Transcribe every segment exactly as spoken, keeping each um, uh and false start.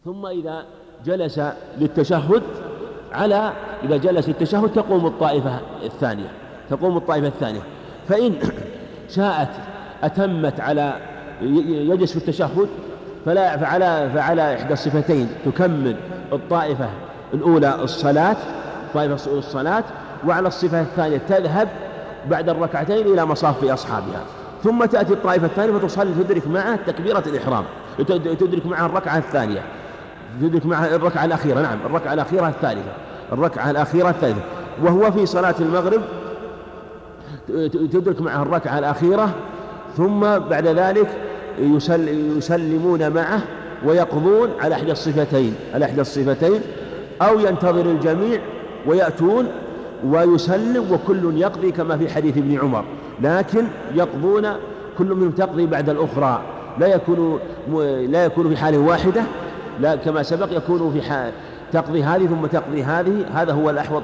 ثم إذا جلس للتشهد على إذا جلس للتشهد تقوم الطائفة الثانية تقوم الطائفة الثانية فإن شاءت أتمت على يجلس في التشهد فلا فعلى فعلى إحدى الصفتين تكمل الطائفة الأولى الصلاة طائفة الصلاة، وعلى الصفة الثانية تذهب بعد الركعتين إلى مصاف أصحابها، ثم تأتي الطائفة الثانية فتصلي تدرك معها تكبيرة الإحرام، تدرك معها الركعة الثانية، تدرك معها الركعة الأخيرة، نعم الركعة الأخيرة الثالثة الركعة الأخيرة الثالثة وهو في صلاة المغرب تدرك معها الركعة الأخيرة، ثم بعد ذلك يسل يسلمون معه ويقضون على إحدى الصفتين على إحدى الصفتين أو ينتظر الجميع ويأتون ويسلم وكل يقضي كما في حديث ابن عمر، لكن يقضون كل منهم تقضي بعد الأخرى، لا يكون لا يكون في حال واحدة، لا كما سبق يكون في حال تقضي هذه ثم تقضي هذه، هذا هو الأحوط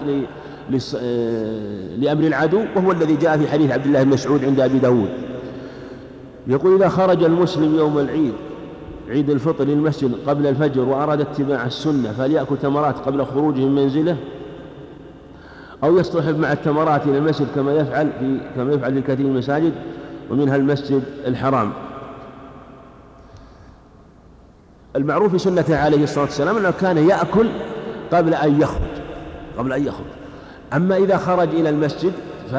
لأمر العدو، وهو الذي جاء في حديث عبد الله بن مسعود عند أبي داود. يقول: إذا خرج المسلم يوم العيد عيد الفطر للمسجد قبل الفجر وأراد اتباع السنة فليأكل تمرات قبل خروجه من منزله، أو يصطحب مع التمرات إلى المسجد كما يفعل في كما يفعل في كثير من المساجد ومنها المسجد الحرام. المعروف في سنته عليه الصلاة والسلام أنه كان يأكل قبل أن يخرج قبل أن يخرج أما إذا خرج إلى المسجد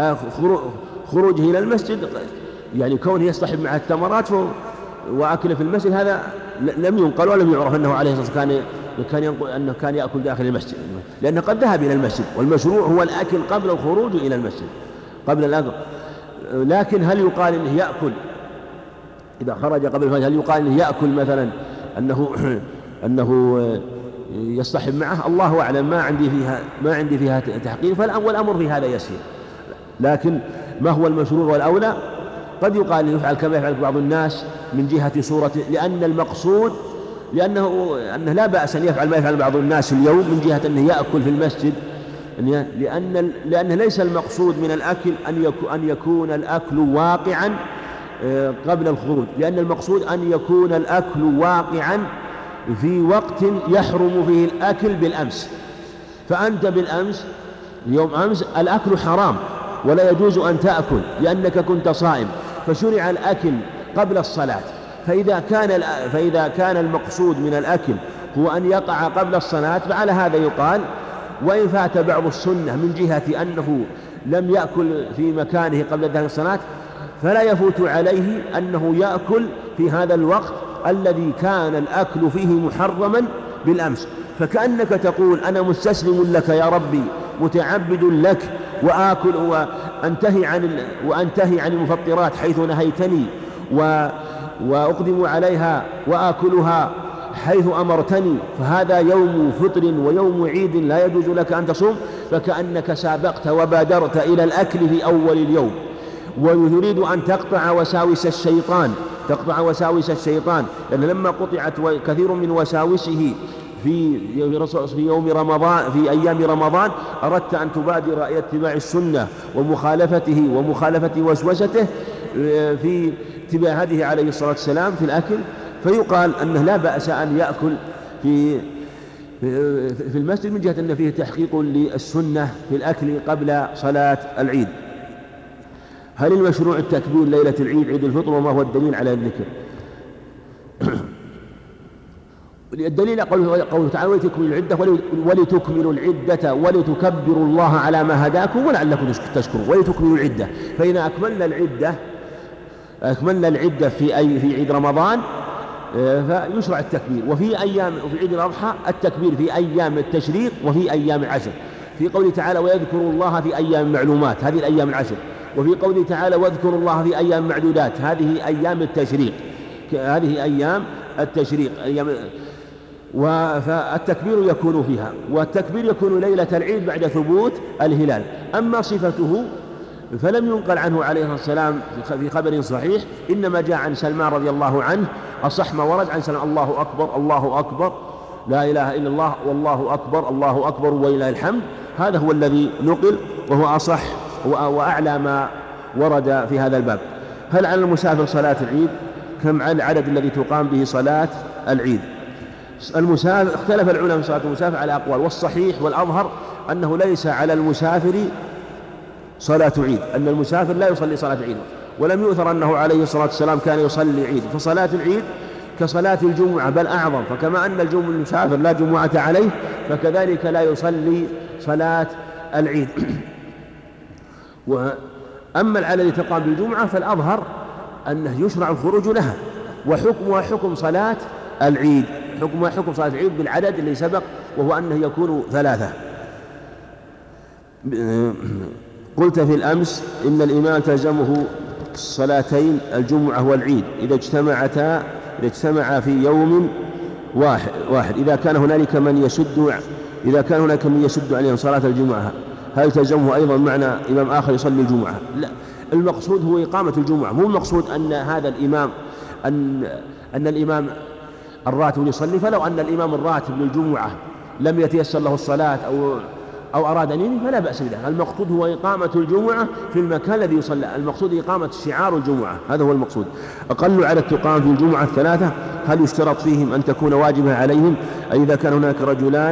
فخروجه إلى المسجد يعني كونه يصطحب مع التمرات وأكل في المسجد هذا لم ينقل ولم يعرف أنه عليه الصلاة والسلام كان كان ينقل أنه كان يأكل داخل المسجد، لأنه قد ذهب إلى المسجد، والمشروع هو الأكل قبل الخروج إلى المسجد قبل الأكل. لكن هل يقال إنه يأكل إذا خرج قبل الفجر، هل يقال إنه يأكل مثلا أنه أنه يصطحب معه؟ الله أعلم، ما عندي فيها ما عندي فيها تحقيق، والأمر في هذا يسير، لكن ما هو المشروع والأولى قد يقال يفعل كما يفعل بعض الناس من جهة صورة، لأن المقصود لأنه أنه لا بأس أن يفعل ما يفعل بعض الناس اليوم من جهة أنه يأكل في المسجد، لأن لأنه ليس المقصود من الأكل أن يكون أن يكون الأكل واقعا قبل الخروج، لأن المقصود أن يكون الأكل واقعا في وقت يحرم فيه الأكل بالأمس، فأنت بالأمس يوم أمس الأكل حرام ولا يجوز أن تأكل لأنك كنت صائم، فشرع الأكل قبل الصلاة، فإذا كان فإذا كان المقصود من الأكل هو أن يقع قبل الصلاة فعلى هذا يقال وإن فات بعض السنة من جهة أنه لم يأكل في مكانه قبل ذلك الصلاة فلا يفوت عليه أنه يأكل في هذا الوقت الذي كان الأكل فيه محرما بالأمس، فكأنك تقول أنا مستسلم لك يا ربي متعبد لك وآكل وأنتهي عن وأنتهي عن المفطرات حيث نهيتني و وأقدم عليها وآكلها حيث أمرتني، فهذا يوم فطر ويوم عيد لا يجوز لك أن تصوم، فكأنك سابقت وبادرت إلى الأكل في أول اليوم، ويريد أن تقطع وساوس الشيطان تقطع وساوس الشيطان لأن لما قطعت كثير من وساوسه في في يوم رمضان في أيام رمضان أردت أن تبادر إلى اتباع السنة ومخالفته ومخالفة وسوسته في اتباع هذه عليه الصلاة والسلام في الأكل، فيقال أنه لا بأس أن يأكل في في المسجد من جهة أن فيه تحقيق للسنة في الأكل قبل صلاة العيد. هل المشروع التكبير ليلة العيد عيد الفطر، وما هو الدليل على الذكر؟ الدليل قوله تعالى: ولتكملوا العدة ولتكملوا العدة ولتكبروا الله على ما هداكم ولعلكم تشكرون. ولتكملوا العدة، فإذا أكملنا العدة أكملنا العدة في أي في عيد رمضان فيشرع التكبير، وفي أيام وفي عيد الأضحى التكبير في أيام التشريق وفي أيام العشر، في قوله تعالى: ويذكروا الله في أيام معلومات، هذه الأيام العشر، وفي قوله تعالى: واذكروا الله في أيام معدودات، هذه أيام التشريق هذه أيام التشريق أيام فالتكبير يكون فيها، والتكبير يكون ليلة العيد بعد ثبوت الهلال. أما صفته فلم ينقل عنه عليه الصلاة والسلام في خبر صحيح، إنما جاء عن سلمان رضي الله عنه أصح ما ورد عن سلمان: الله أكبر الله أكبر لا إله إلا الله والله أكبر الله أكبر ولله الحمد، هذا هو الذي نقل وهو أصح وأعلى ما ورد في هذا الباب. هل على المسافر صلاة العيد؟ كم العدد الذي تقام به صلاة العيد؟ المسافر اختلف العلماء في صلاة المسافر على أقوال، والصحيح والأظهر أنه ليس على المسافر صلاة عيد، أن المسافر لا يصلي صلاة عيد، ولم يؤثر أنه عليه الصلاة والسلام كان يصلي عيد، فصلاة العيد كصلاة الجمعة بل أعظم، فكما أن الجمعة المسافر لا جمعة عليه فكذلك لا يصلي صلاة العيد. وأما العلة التي تقام بالجمعة فالأظهر أنه يشرع الخروج لها، وحكمها حكم صلاة العيد، حكمها حكم صلاة العيد بالعدد اللي سبق، وهو أنه يكون ثلاثة. قلت في الأمس إن الإمام تلزمه صلاتين الجمعة والعيد إذا اجتمعتا إذا اجتمعا في يوم واحد, واحد إذا كان هنالك من يسد إذا كان هناك من يسد عليهم صلاة الجمعة هل تلزمه أيضا معنى إمام آخر يصلي الجمعة؟ لا، المقصود هو إقامة الجمعة، مو المقصود أن هذا الإمام أن أن الإمام الراتب يصلي، فلو أن الإمام الراتب للجمعة لم يتيسر له الصلاة أو أو أراد أن ينهي فلا بأس بذلك. المقصود هو إقامة الجمعة في المكان الذي يصلى، المقصود إقامة شعار الجمعة، هذا هو المقصود. أقل عدد تقام في الجمعة الثلاثة، هل يشترط فيهم أن تكون واجبة عليهم؟ أي إذا كان هناك رجلان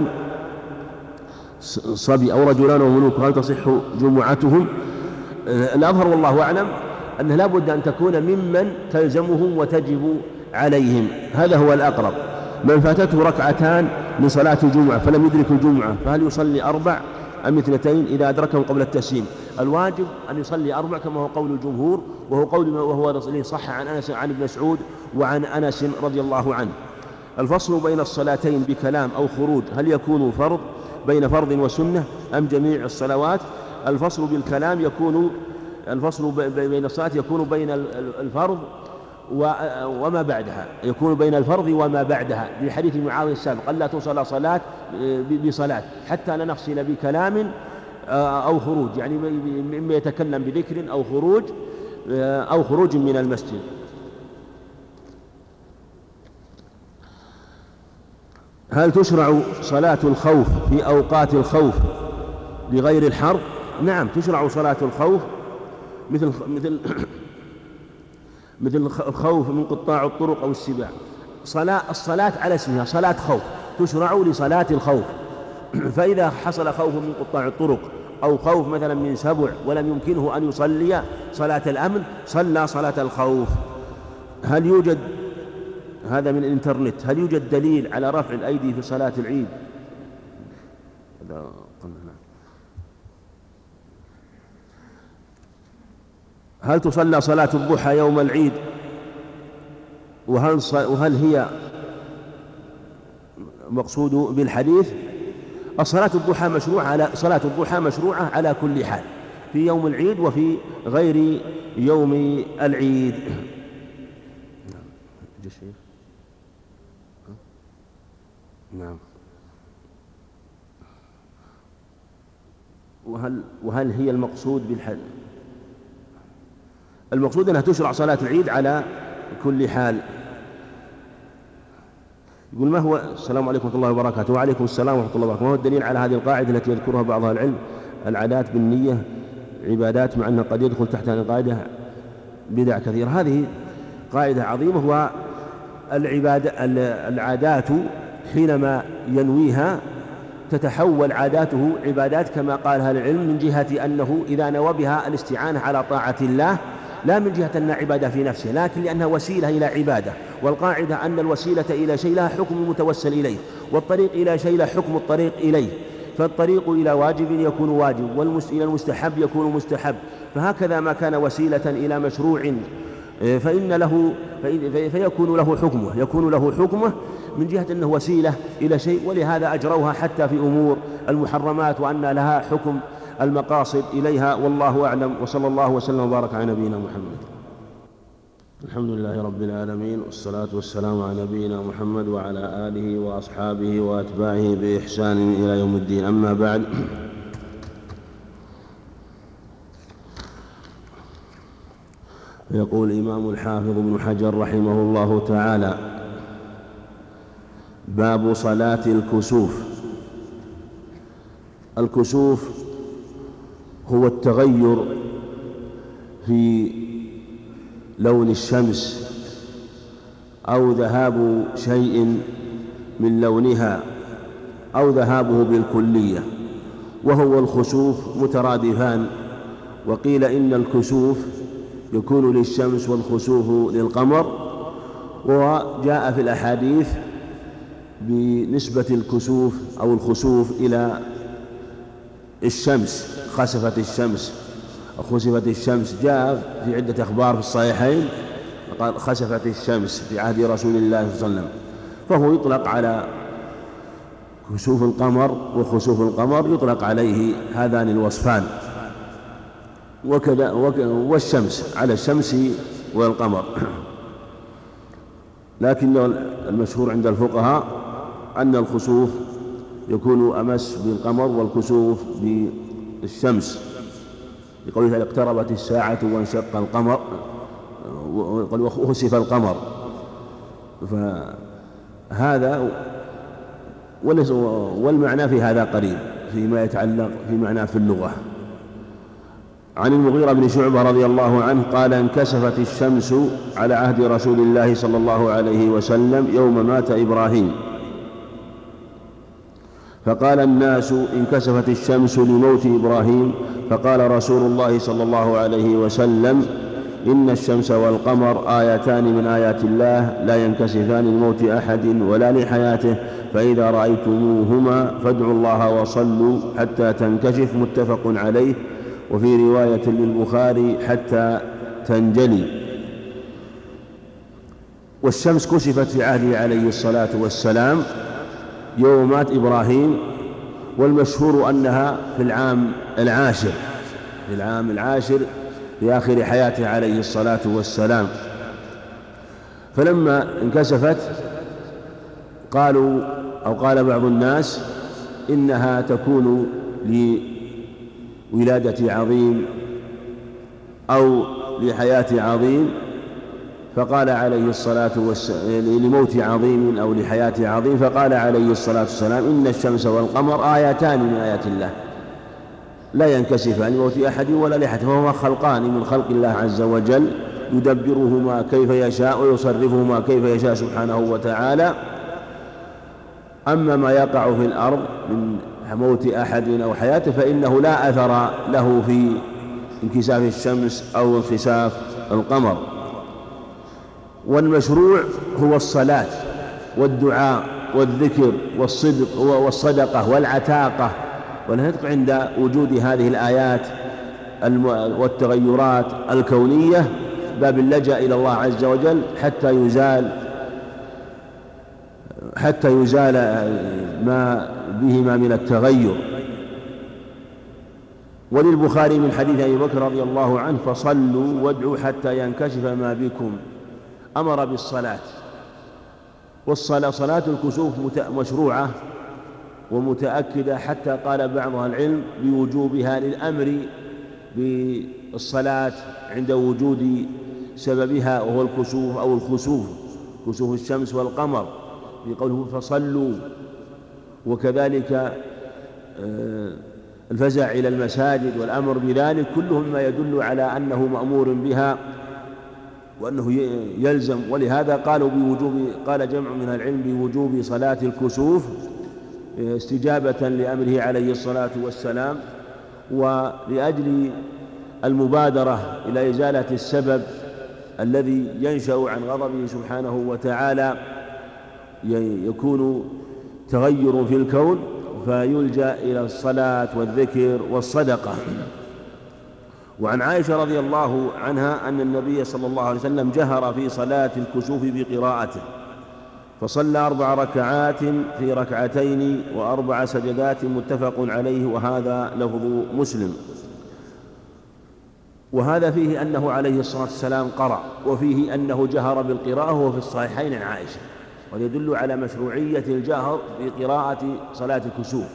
صبي أو رجلان وملوك هل تصح جمعتهم؟ الأظهر والله أعلم أنه لا بد أن تكون ممن تلزمهم وتجب عليهم، هذا هو الأقرب. من فاتته ركعتان من صلاة الجمعة فلم يدرك الجمعة فهل يصلي أربع أم اثنتين إذا أدركهم قبل التسليم؟ الواجب أن يصلي أربع كما هو قول الجمهور، وهو قول وهو صح عن أنس عن ابن مسعود وعن أنس رضي الله عنه. الفصل بين الصلاتين بكلام أو خروج هل يكون فرض بين فرض وسنة أم جميع الصلوات؟ الفصل بالكلام يكون الفصل بين الصلاة يكون بين الفرض وما بعدها، يكون بين الفرض وما بعدها، لحديث معاذ السابق ألا توصل صلاة بصلاة حتى لا نفصل بكلام أو خروج، يعني مما يتكلم بذكر أو خروج أو خروج من المسجد. هل تشرع صلاة الخوف في أوقات الخوف لغير الحرب؟ نعم، تشرع صلاة الخوف مثل مثل مثل الخوف من قطاع الطرق أو السباع. صلاة الصلاة على اسمها صلاة خوف تشرع لصلاة الخوف، فإذا حصل خوف من قطاع الطرق أو خوف مثلا من سبع ولم يمكنه أن يصلي صلاة الأمن صلى صلاة الخوف. هل يوجد هذا من الإنترنت هل يوجد دليل على رفع الأيدي في صلاة العيد؟ هل تصلى صلاة الضحى يوم العيد؟ وهل, وهل هي مقصود بالحديث؟ الصلاة الضحى مشروعة على صلاة الضحى مشروعة على كل حال في يوم العيد وفي غير يوم العيد. نعم. وهل وهل هي المقصود بالحديث؟ المقصود أنها تشرع صلاة العيد على كل حال. يقول ما هو السلام عليكم ورحمة الله وبركاته. وعليكم السلام ورحمة الله وبركاته. ما هو الدليل على هذه القاعدة التي يذكرها بعض أهل العلم العادات بالنية عبادات مع أنها قد يدخل تحت هذه القاعدة بدع كثيرة؟ هذه قاعدة عظيمة، والعبادة العادات حينما ينويها تتحول عاداته عبادات كما قال أهل العلم، من جهة أنه إذا نوى بها الاستعانة على طاعة الله، لا من جهة أنها عبادة في نفسه، لكن لأنها وسيلة إلى عبادة. والقاعدة أن الوسيلة إلى شيء لها حكم المتوسل إليه، والطريق إلى شيء له حكم الطريق إليه، فالطريق إلى واجب يكون واجب، والإلى المستحب يكون مستحب، فهكذا ما كان وسيلة إلى مشروع فإن له فيكون له حكمه يكون له حكمه من جهة أنه وسيلة إلى شيء. ولهذا أجروها حتى في أمور المحرمات وأن لها حكم المقاصد إليها، والله أعلم. وصلى الله وسلم وبارك على نبينا محمد. الحمد لله رب العالمين، والصلاة والسلام على نبينا محمد وعلى آله وأصحابه وأتباعه بإحسان إلى يوم الدين. أما بعد، يقول الإمام الحافظ ابن حجر رحمه الله تعالى: باب صلاة الكسوف. الكسوف هو التغير في لون الشمس أو ذهاب شيء من لونها أو ذهابه بالكلية، وهو الخسوف مترادفان. وقيل إن الكسوف يكون للشمس والخسوف للقمر، وجاء في الأحاديث بنسبة الكسوف أو الخسوف إلى الشمس، خسفت الشمس أو خسفت الشمس، جاء في عدة أخبار في الصحيحين قال خسفت الشمس في عهد رسول الله صلى الله عليه وسلم، فهو يطلق على كسوف القمر وخسوف القمر، يطلق عليه هذان الوصفان، وكذا والشمس على الشمس والقمر. لكن المشهور عند الفقهاء أن الخسوف يكون أمس بالقمر والكسوف بالشمس، يقول إذا اقتربت الساعة وانشق القمر وخسف القمر، فهذا والمعنى في هذا قريب فيما يتعلق في معنى في اللغة. عن المغيرة بن شعبة رضي الله عنه قال انكسفت الشمس على عهد رسول الله صلى الله عليه وسلم يوم مات إبراهيم، فقال الناس انكسفت الشمس لموت إبراهيم، فقال رسول الله صلى الله عليه وسلم إن الشمس والقمر آيتان من آيات الله لا ينكسفان لموت أحد ولا لحياته، فإذا رأيتموهما فادعوا الله وصلوا حتى تنكشف، متفق عليه. وفي رواية للبخاري حتى تنجلي. والشمس كشفت في عهده عليه الصلاة والسلام يوم مات إبراهيم، والمشهور أنها في العام العاشر في العام العاشر في آخر حياته عليه الصلاة والسلام. فلما انكسفت قالوا أو قال بعض الناس إنها تكون لولادة عظيم أو لحياة عظيم، فقال عليه الصلاة والسلام لموت عظيم أو لحياة عظيم، فقال عليه الصلاة والسلام إن الشمس والقمر آيتان من آيات الله لا ينكسفان لموت أحد ولا لحياته، فهما خلقان من خلق الله عز وجل يدبرهما كيف يشاء ويصرفهما كيف يشاء سبحانه وتعالى. أما ما يقع في الأرض من موت أحد أو حياته فإنه لا أثر له في انكساف الشمس أو انخساف القمر. والمشروع هو الصلاة والدعاء والذكر والصدق والصدقة والعتاقة والهدق عند وجود هذه الآيات والتغيرات الكونية، باب اللجأ إلى الله عز وجل حتى يزال حتى يزال ما بهما من التغير. وللبخاري من حديث أبي بكر رضي الله عنه فصلوا وادعوا حتى ينكشف ما بكم، أمر بالصلاة. والصلاة صلاة الكسوف مشروعة ومتأكدة، حتى قال بعض أهل العلم بوجوبها للأمر بالصلاة عند وجود سببها وهو الكسوف أو الخسوف، كسوف الشمس والقمر في قوله فصلوا. وكذلك الفزع إلى المساجد والأمر بذلك كله مما يدل على أنه مأمور بها وأنه يلزم. ولهذا قالوا بوجوب قال جمع من العلم بوجوب صلاة الكسوف استجابة لأمره عليه الصلاة والسلام، ولأجل المبادرة إلى إزالة السبب الذي ينشأ عن غضبه سبحانه وتعالى، يكون تغير في الكون فيلجأ إلى الصلاة والذكر والصدقة. وعن عائشة رضي الله عنها أن النبي صلى الله عليه وسلم جهر في صلاة الكسوف بقراءته، فصلى أربع ركعات في ركعتين وأربع سجدات، متفق عليه، وهذا لفظ مسلم. وهذا فيه أنه عليه الصلاة والسلام قرأ، وفيه أنه جهر بالقراءة، وهو في الصحيحين عن عائشة، ويدل على مشروعية الجهر بقراءة صلاة الكسوف.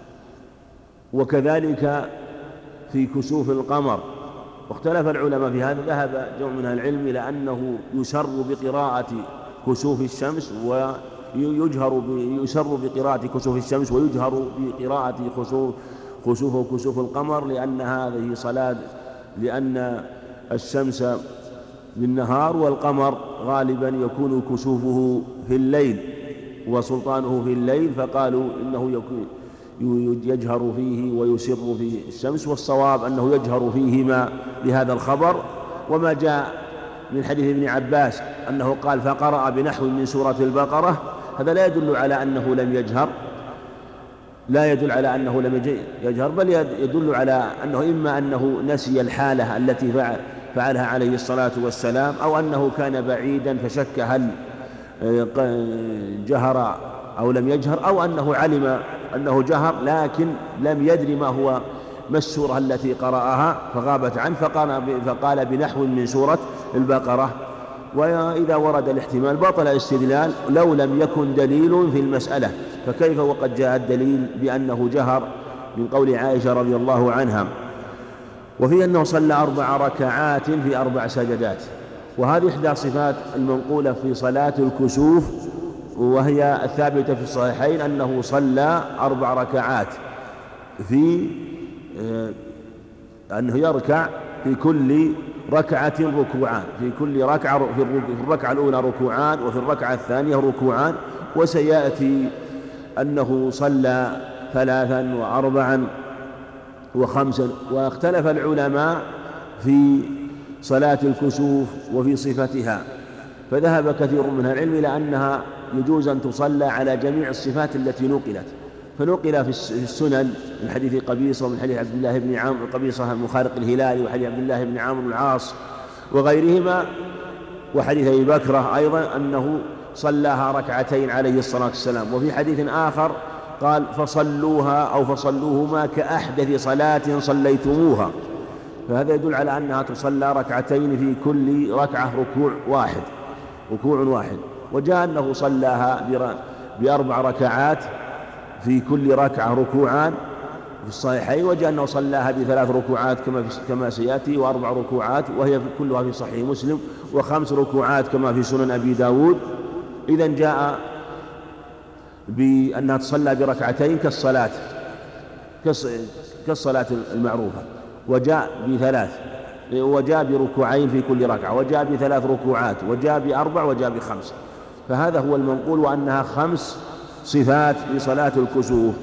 وكذلك في كسوف القمر، واختلف العلماء في هذا، ذهب جمع من العلم إلى أنه يسر بقراءة كسوف الشمس ويجهر يسر بقراءة كسوف الشمس ويجهر بقراءة خسوف خسوف وكسوف القمر، لأن هذه صلاة لأن الشمس بالنهار والقمر غالبا يكون كسوفه في الليل، وسلطانه في الليل، فقالوا إنه يجهر فيه ويسر فيه الشمس، والصواب أنه يجهر فيهما بهذا الخبر. وما جاء من حديث ابن عباس أنه قال فقرأ بنحو من سورة البقرة، هذا لا يدل على أنه لم يجهر لا يدل على أنه لم يجهر بل يدل على أنه إما أنه نسي الحالة التي فعلها عليه الصلاة والسلام، أو أنه كان بعيدا فشك هل جهر أو لم يجهر، أو أنه علم أنه جهر لكن لم يدري ما هو ما السورة التي قرأها فغابت عنه، فقال بنحو من سورة البقرة. وإذا ورد الاحتمال بطل الاستدلال لو لم يكن دليل في المسألة، فكيف وقد جاء الدليل بأنه جهر من قول عائشة رضي الله عنها، وفي أنه صلى أربع ركعات في أربع سجدات. وهذه إحدى صفات المنقولة في صلاة الكسوف، وهي الثابتة في الصحيحين أنه صلى أربع ركعات في أنه يركع في كل ركعة ركوعان، في كل ركعة في الركعة الأولى ركوعان، وفي الركعة الثانية ركوعان. وسيأتي أنه صلى ثلاثا وأربعا وخمسا. واختلف العلماء في صلاة الكسوف وفي صفتها، فذهب كثير من العلم إلى أنها يجوز أن تصلى على جميع الصفات التي نقلت، فنقل في السنن من حديث قبيصة ومن حديث عبد الله بن عمرو قبيصة مخارق الهلال، وحديث عبد الله بن عمرو العاص وغيرهما، وحديث أبي بكرة أيضا أنه صلاها ركعتين عليه الصلاة والسلام. وفي حديث آخر قال فصلوها أو فصلوهما كأحدث صلاة صليتموها، فهذا يدل على أنها تصلى ركعتين في كل ركعة ركوع واحد ركوع واحد. وجاء أنه صلاها بأربع ركعات في كل ركعة ركوعان في الصحيحين، وجاء أنه صلاها بثلاث ركوعات كما كما سيأتي، وأربع ركوعات وهي كلها في صحيح مسلم، وخمس ركوعات كما في سنن أبي داود. إذن جاء بأنها تصلى بركعتين كالصلاة كالصلاة المعروفة، وجاء بثلاث، وجاء بركوعين في كل ركعة، وجاء بثلاث ركوعات، وجاء بأربع، وجاء بخمس. فهذا هو المنقول، وأنها خمس صفات لصلاة الكسوف.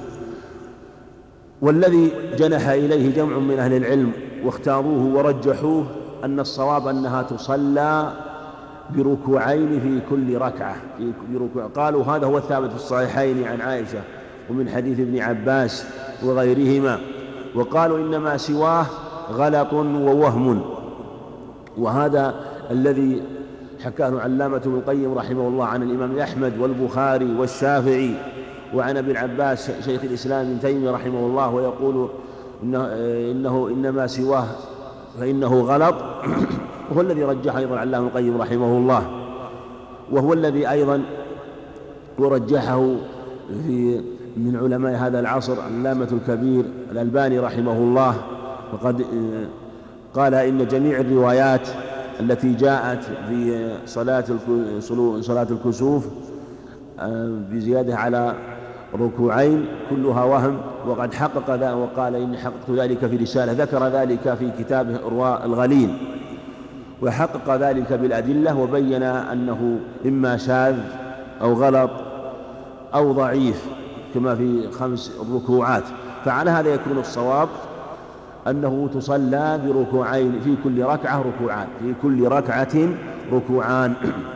والذي جنح إليه جمع من أهل العلم واختاروه ورجحوه أن الصواب أنها تصلى بركوعين في كل ركعة في بركوع. قالوا هذا هو الثابت في الصحيحين عن عائشة ومن حديث ابن عباس وغيرهما، وقالوا إنما سواه غلط ووهم. وهذا الذي حكاه علامة ابن القيم رحمه الله عن الإمام أحمد والبخاري والشافعي وعن ابن عباس شيخ الإسلام ابن تيمية رحمه الله، ويقول إنه, إنه إنما سواه فإنه غلط، وهو الذي رجح أيضا علامة ابن القيم رحمه الله، وهو الذي أيضا ورجحه في من علماء هذا العصر علامة الكبير الألباني رحمه الله، وقد قال إن جميع الروايات التي جاءت في صلاة صلاة الكسوف بزيادة على ركوعين كلها وهم، وقد حقق ذا وقال إن حققت ذلك في رسالة، ذكر ذلك في كتابه إرواء الغليل، وحقق ذلك بالأدلة، وبين أنه إما شاذ أو غلط أو ضعيف كما في خمس ركوعات. فعلى هذا يكون الصواب أنه تصلى بركوعين في كل ركعة ركوعان في كل ركعة ركوعان.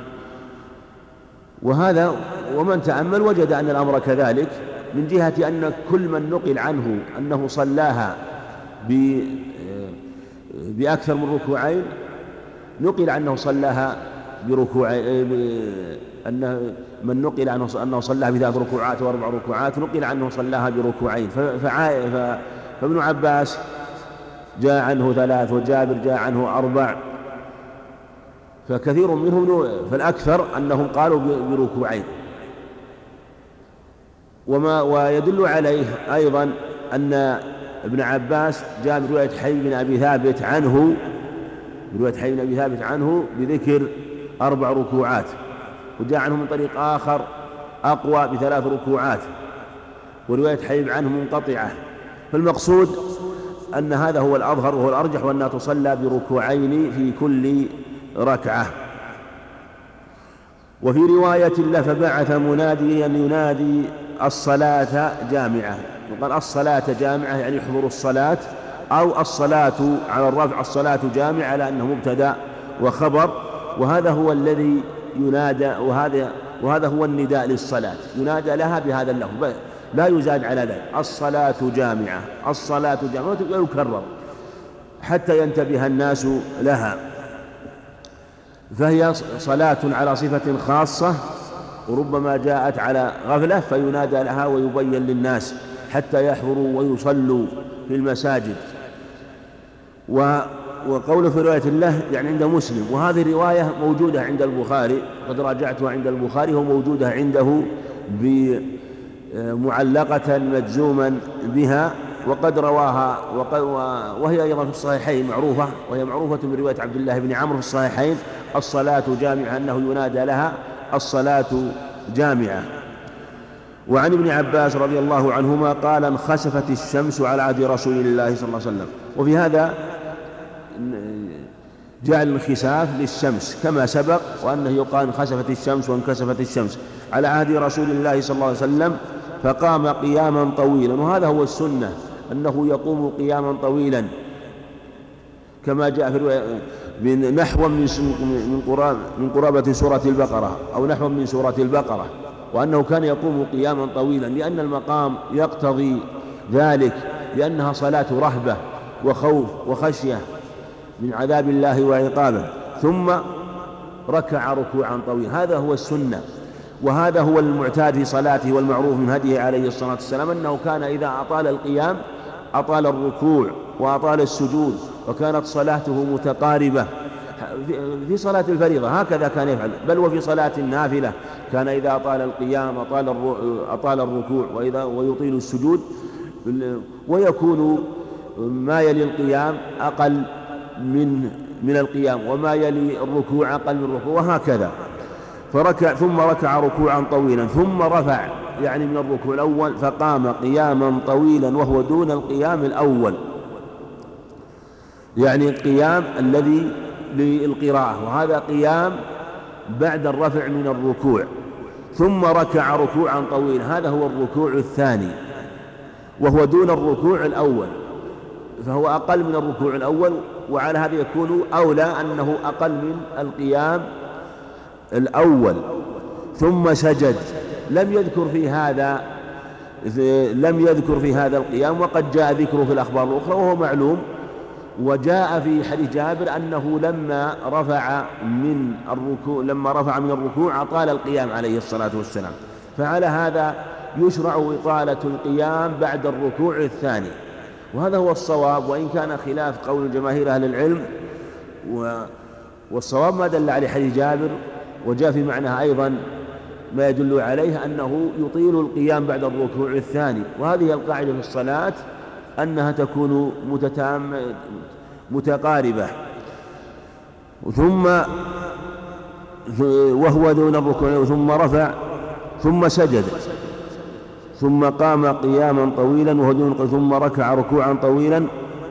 وهذا ومن تأمل وجد أن الأمر كذلك، من جهة أن كل من نقل عنه أنه صلاها بأكثر من ركوعين نقل عنه صلاها بركوعين، أن من نقل عنه أنه صلاها بثلاث ركوعات وأربع ركوعات نقل عنه صلاها بركوعين. فابن عباس جاء عنه ثلاث، وجابر جاء عنه أربع، فكثير منهم فالأكثر أنهم قالوا بركوعين. وما ويدل عليه أيضا أن ابن عباس جاء برواية حي بن أبي ثابت عنه برواية حي بن أبي ثابت عنه بذكر أربع ركوعات، وجاء عنه من طريق آخر أقوى بثلاث ركوعات، ورواية حي عنه منقطعة. فالمقصود أن هذا هو الأظهر وهو الأرجح، وأنها تصلى بركوعين في كل ركعة. وفي رواية له فبعث مناديا ينادي الصلاة جامعة، وقال الصلاة جامعة يعني احضروا الصلاة، أو الصلاة على الرفع الصلاة جامعة على أنه مبتدأ وخبر، وهذا هو الذي ينادى، وهذا وهذا هو النداء للصلاة، ينادى لها بهذا اللفظ لا يزاد على ذلك، الصلاة جامعة، الصلاة جامعة، ويكرر حتى ينتبه الناس لها. فهي صلاة على صفة خاصة، وربما جاءت على غفلة فينادى لها ويبين للناس حتى يحضروا ويصلوا في المساجد. وقوله في رواية الله يعني عند مسلم، وهذه الرواية موجودة عند البخاري، قد راجعتها عند البخاري وموجودة عنده معلقة مجزوما بها، وقد رواها وهي أيضا في الصحيحين معروفة، وهي معروفة من رواية عبد الله بن عمرو في الصحيحين الصلاة جامعة، أنه ينادى لها الصلاة جامعة. وعن ابن عباس رضي الله عنهما قال انخسفت الشمس على عهد رسول الله صلى الله عليه وسلم. وفي هذا جعل الانخساف للشمس كما سبق، وأنه يقال انخسفت الشمس وانكسفت الشمس على عهد رسول الله صلى الله عليه وسلم، فقام قياما طويلا، وهذا هو السنة أنه يقوم قياما طويلا كما جاء في الرواية من نحو من قرابة من قرابة سورة البقرة أو نحو من سورة البقرة، وأنه كان يقوم قياما طويلا لأن المقام يقتضي ذلك، لأنها صلاة رهبة وخوف وخشية من عذاب الله وعقابه. ثم ركع ركوعا طويلا، هذا هو السنة، وهذا هو المعتاد في صلاته والمعروف من هديه عليه الصلاة والسلام، أنه كان إذا أطال القيام أطال الركوع وأطال السجود، وكانت صلاته متقاربة. في صلاة الفريضة هكذا كان يفعل، بل وفي صلاة النافلة كان إذا أطال القيام أطال أطال الركوع وإذا ويطيل السجود، ويكون ما يلي القيام أقل من من القيام، وما يلي الركوع أقل من الركوع، وهكذا. فركع ثم ركع ركوعا طويلا ثم رفع يعني من الركوع الأول، فقام قياما طويلا وهو دون القيام الأول، يعني القيام الذي للقراءة، وهذا قيام بعد الرفع من الركوع. ثم ركع ركوعا طويلا، هذا هو الركوع الثاني وهو دون الركوع الأول، فهو أقل من الركوع الأول، وعلى هذا يكون أولى أنه أقل من القيام الأول. ثم سجد، لم يذكر في هذا لم يذكر في هذا القيام، وقد جاء ذكره في الأخبار الأخرى وهو معلوم. وجاء في حديث جابر أنه لما رفع من الركوع لما رفع من الركوع أطال القيام عليه الصلاة والسلام، فعلى هذا يشرع إطالة القيام بعد الركوع الثاني، وهذا هو الصواب، وإن كان خلاف قول جماهير أهل العلم، والصواب ما دل عليه حديث جابر، وجاء في معناه أيضا ما يدل عليه أنه يطيل القيام بعد الركوع الثاني. وهذه القاعدة في الصلاة أنها تكون متتام متقاربة. ثم وهو دون الركوع، ثم رفع ثم سجد ثم قام قياما طويلا وهو دون، ثم ركع ركوعا طويلا،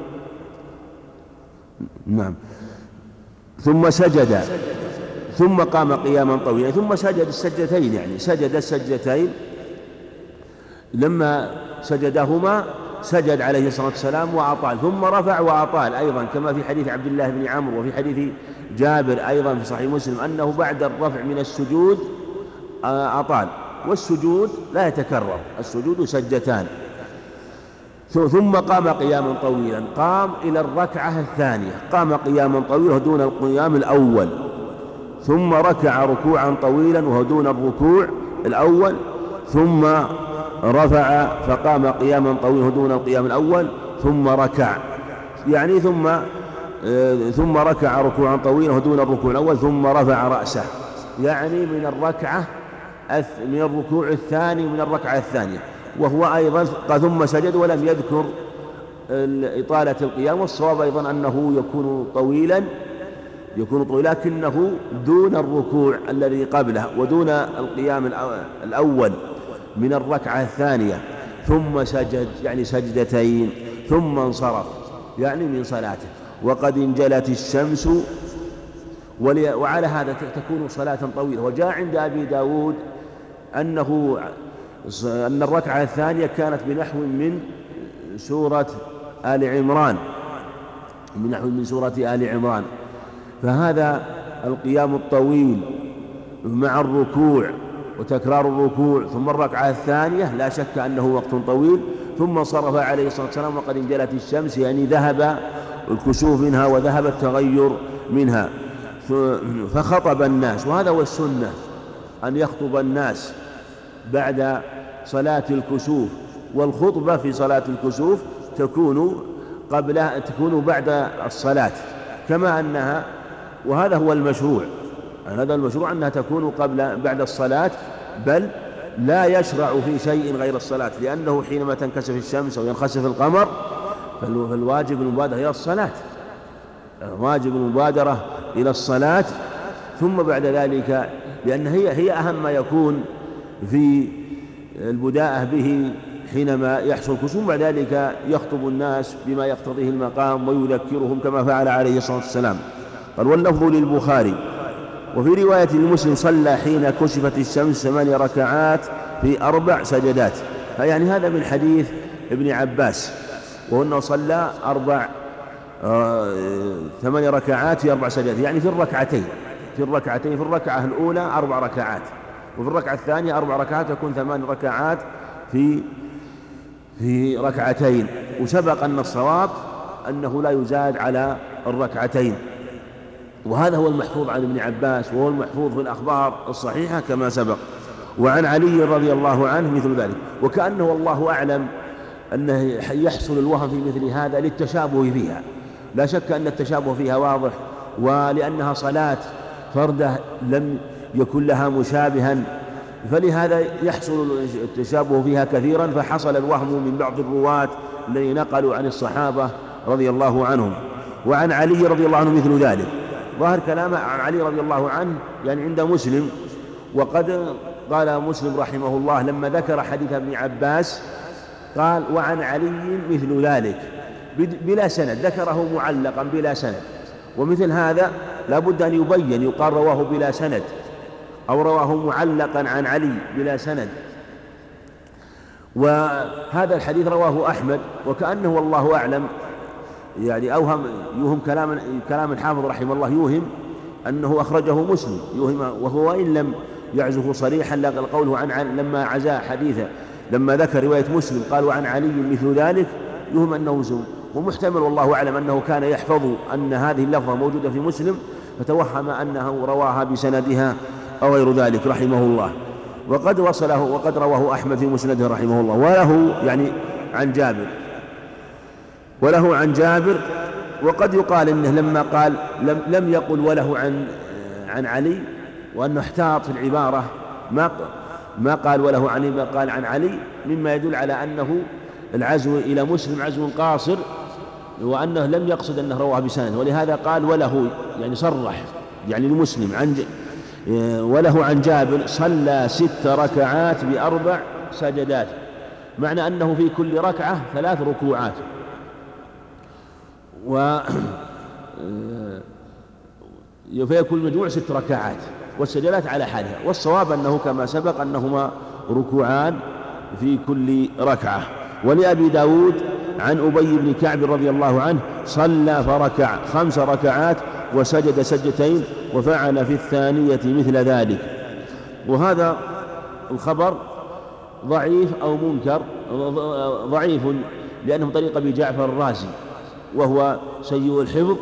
نعم، ثم سجد ثم قام قياما طويلا، ثم سجد السجدتين، يعني سجد السجدتين، لما سجدهما سجد عليه الصلاة والسلام وأطال، ثم رفع وأطال أيضا، كما في حديث عبد الله بن عمرو وفي حديث جابر أيضا في صحيح مسلم أنه بعد الرفع من السجود أطال، والسجود لا يتكرر، السجود سجدتان. ثم قام قياما طويلا، قام إلى الركعة الثانية، قام قياما طويلا دون القيام الأول، ثم ركع ركوعا طويلا وهو دون الركوع الأول، ثم رفع فقام قياما طويلا دون القيام الأول، ثم ركع، يعني ثم آه ثم ركع ركوعا طويلا دون الركوع الأول، ثم رفع رأسه، يعني من الركعة من الركوع الثاني من الركعة الثانية، وهو أيضا ثم سجد ولم يذكر إطالة القيام. والصواب أيضا أنه يكون طويلا يكون طويلا لكنه دون الركوع الذي قبله ودون القيام الأول من الركعة الثانية. ثم سجد يعني سجدتين، ثم انصرف يعني من صلاته. وقد انجلت الشمس وعلى هذا تكون صلاة طويلة. وجاء عند أبي داود أنه أن الركعة الثانية كانت بنحو من سورة آل عمران بنحو من سورة آل عمران. فهذا القيام الطويل مع الركوع وتكرار الركوع ثم الركعة الثانية لا شك أنه وقت طويل. ثم انصرف عليه الصلاة والسلام وقد انجلت الشمس، يعني ذهب الكسوف منها وذهب التغير منها، فخطب الناس. وهذا هو السنة، أن يخطب الناس بعد صلاة الكسوف، والخطبة في صلاة الكسوف تكون قبل تكون بعد الصلاة كما أنها، وهذا هو المشروع، هذا المشروع أنها تكون قبل بعد الصلاة، بل لا يشرع في شيء غير الصلاة، لأنه حينما تنكسف الشمس أو ينخسف القمر فالواجب المبادرة إلى الصلاة، الواجب المبادرة إلى الصلاة ثم بعد ذلك، لأن هي هي أهم ما يكون في البداءة به حينما يحصل الكسوف. بعد ذلك يخطب الناس بما يقتضيه المقام ويذكرهم كما فعل عليه الصلاة والسلام. قال واللفظ للبخاري. وفي رواية لمسلم صلى حين كشفت الشمس ثمان ركعات في أربع سجدات، يعني هذا من حديث ابن عباس، وأنه صلى أربع آه ثمان ركعات في أربع سجدات، يعني في الركعتين في الركعتين في الركعة الأولى أربع ركعات، وفي الركعة الثانية أربع ركعات، تكون ثمان ركعات في في ركعتين. وسبق أن الصواب أنه لا يزاد على الركعتين، وهذا هو المحفوظ عن ابن عباس، وهو المحفوظ في الأخبار الصحيحة كما سبق. وعن علي رضي الله عنه مثل ذلك. وكأنه والله أعلم أنه يحصل الوهم في مثل هذا للتشابه فيها، لا شك أن التشابه فيها واضح، ولأنها صلاة فردة لم يكن لها مشابها، فلهذا يحصل التشابه فيها كثيرا، فحصل الوهم من بعض الرواة الذين نقلوا عن الصحابة رضي الله عنهم. وعن علي رضي الله عنه مثل ذلك. ظاهر كلامه عن علي رضي الله عنه يعني عند مسلم، وقد قال مسلم رحمه الله لما ذكر حديث ابن عباس قال وعن علي مثل ذلك بلا سند، ذكره معلقا بلا سند، ومثل هذا لا بد أن يبين، يقال رواه بلا سند أو رواه معلقا عن علي بلا سند. وهذا الحديث رواه أحمد، وكأنه والله أعلم يعني أوهم يوهم كلام كلام الحافظ رحمه الله، يوهم أنه أخرجه مسلم، يوهم وهو إن لم يعزه صريحا قوله عن, عن لما عزاه حديثه لما ذكر رواية مسلم قال وعن علي مثل ذلك، يوهم أنه مسلم. ومحتمل والله أعلم أنه كان يحفظ أن هذه اللفظة موجودة في مسلم فتوهم أنه رواها بسندها أو غير ذلك رحمه الله. وقد وصله وقد رواه أحمد في مسنده رحمه الله، وله يعني عن جابر وله عن جابر. وقد يقال إنه لما قال لم, لم يقل وله عن عن علي، وأنه احتاط في العبارة، ما ما قال وله عن ما قال عن علي، مما يدل على أنه العزو إلى مسلم عزو قاصر، وأنه لم يقصد أنه رواه بسند، ولهذا قال وله يعني صرح يعني لمسلم عن وله عن جابر صلى ست ركعات بأربع سجدات، معنى أنه في كل ركعة ثلاث ركوعات، و فيكون المجموع ست ركعات والسجدات على حالها. والصواب أنه كما سبق أنهما ركوعان في كل ركعة. ولأبي داود عن أبي بن كعب رضي الله عنه صلى فركع خمس ركعات وسجد سجدتين وفعل في الثانية مثل ذلك. وهذا الخبر ضعيف أو منكر، ضعيف لأنه طريق أبي جعفر الرازي وهو سيء الحفظ،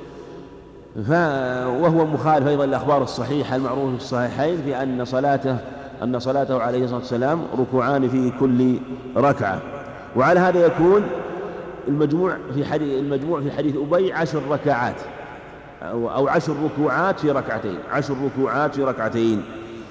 وهو مخالف أيضا الأخبار الصحيحة المعروفة في الصحيحين في أن صلاته أن صلاته عليه الصلاة والسلام ركوعان في كل ركعة. وعلى هذا يكون المجموع في حديث المجموع في حديث أبي عشر ركعات أو, أو عشر ركوعات في ركعتين عشر ركوعات في ركعتين.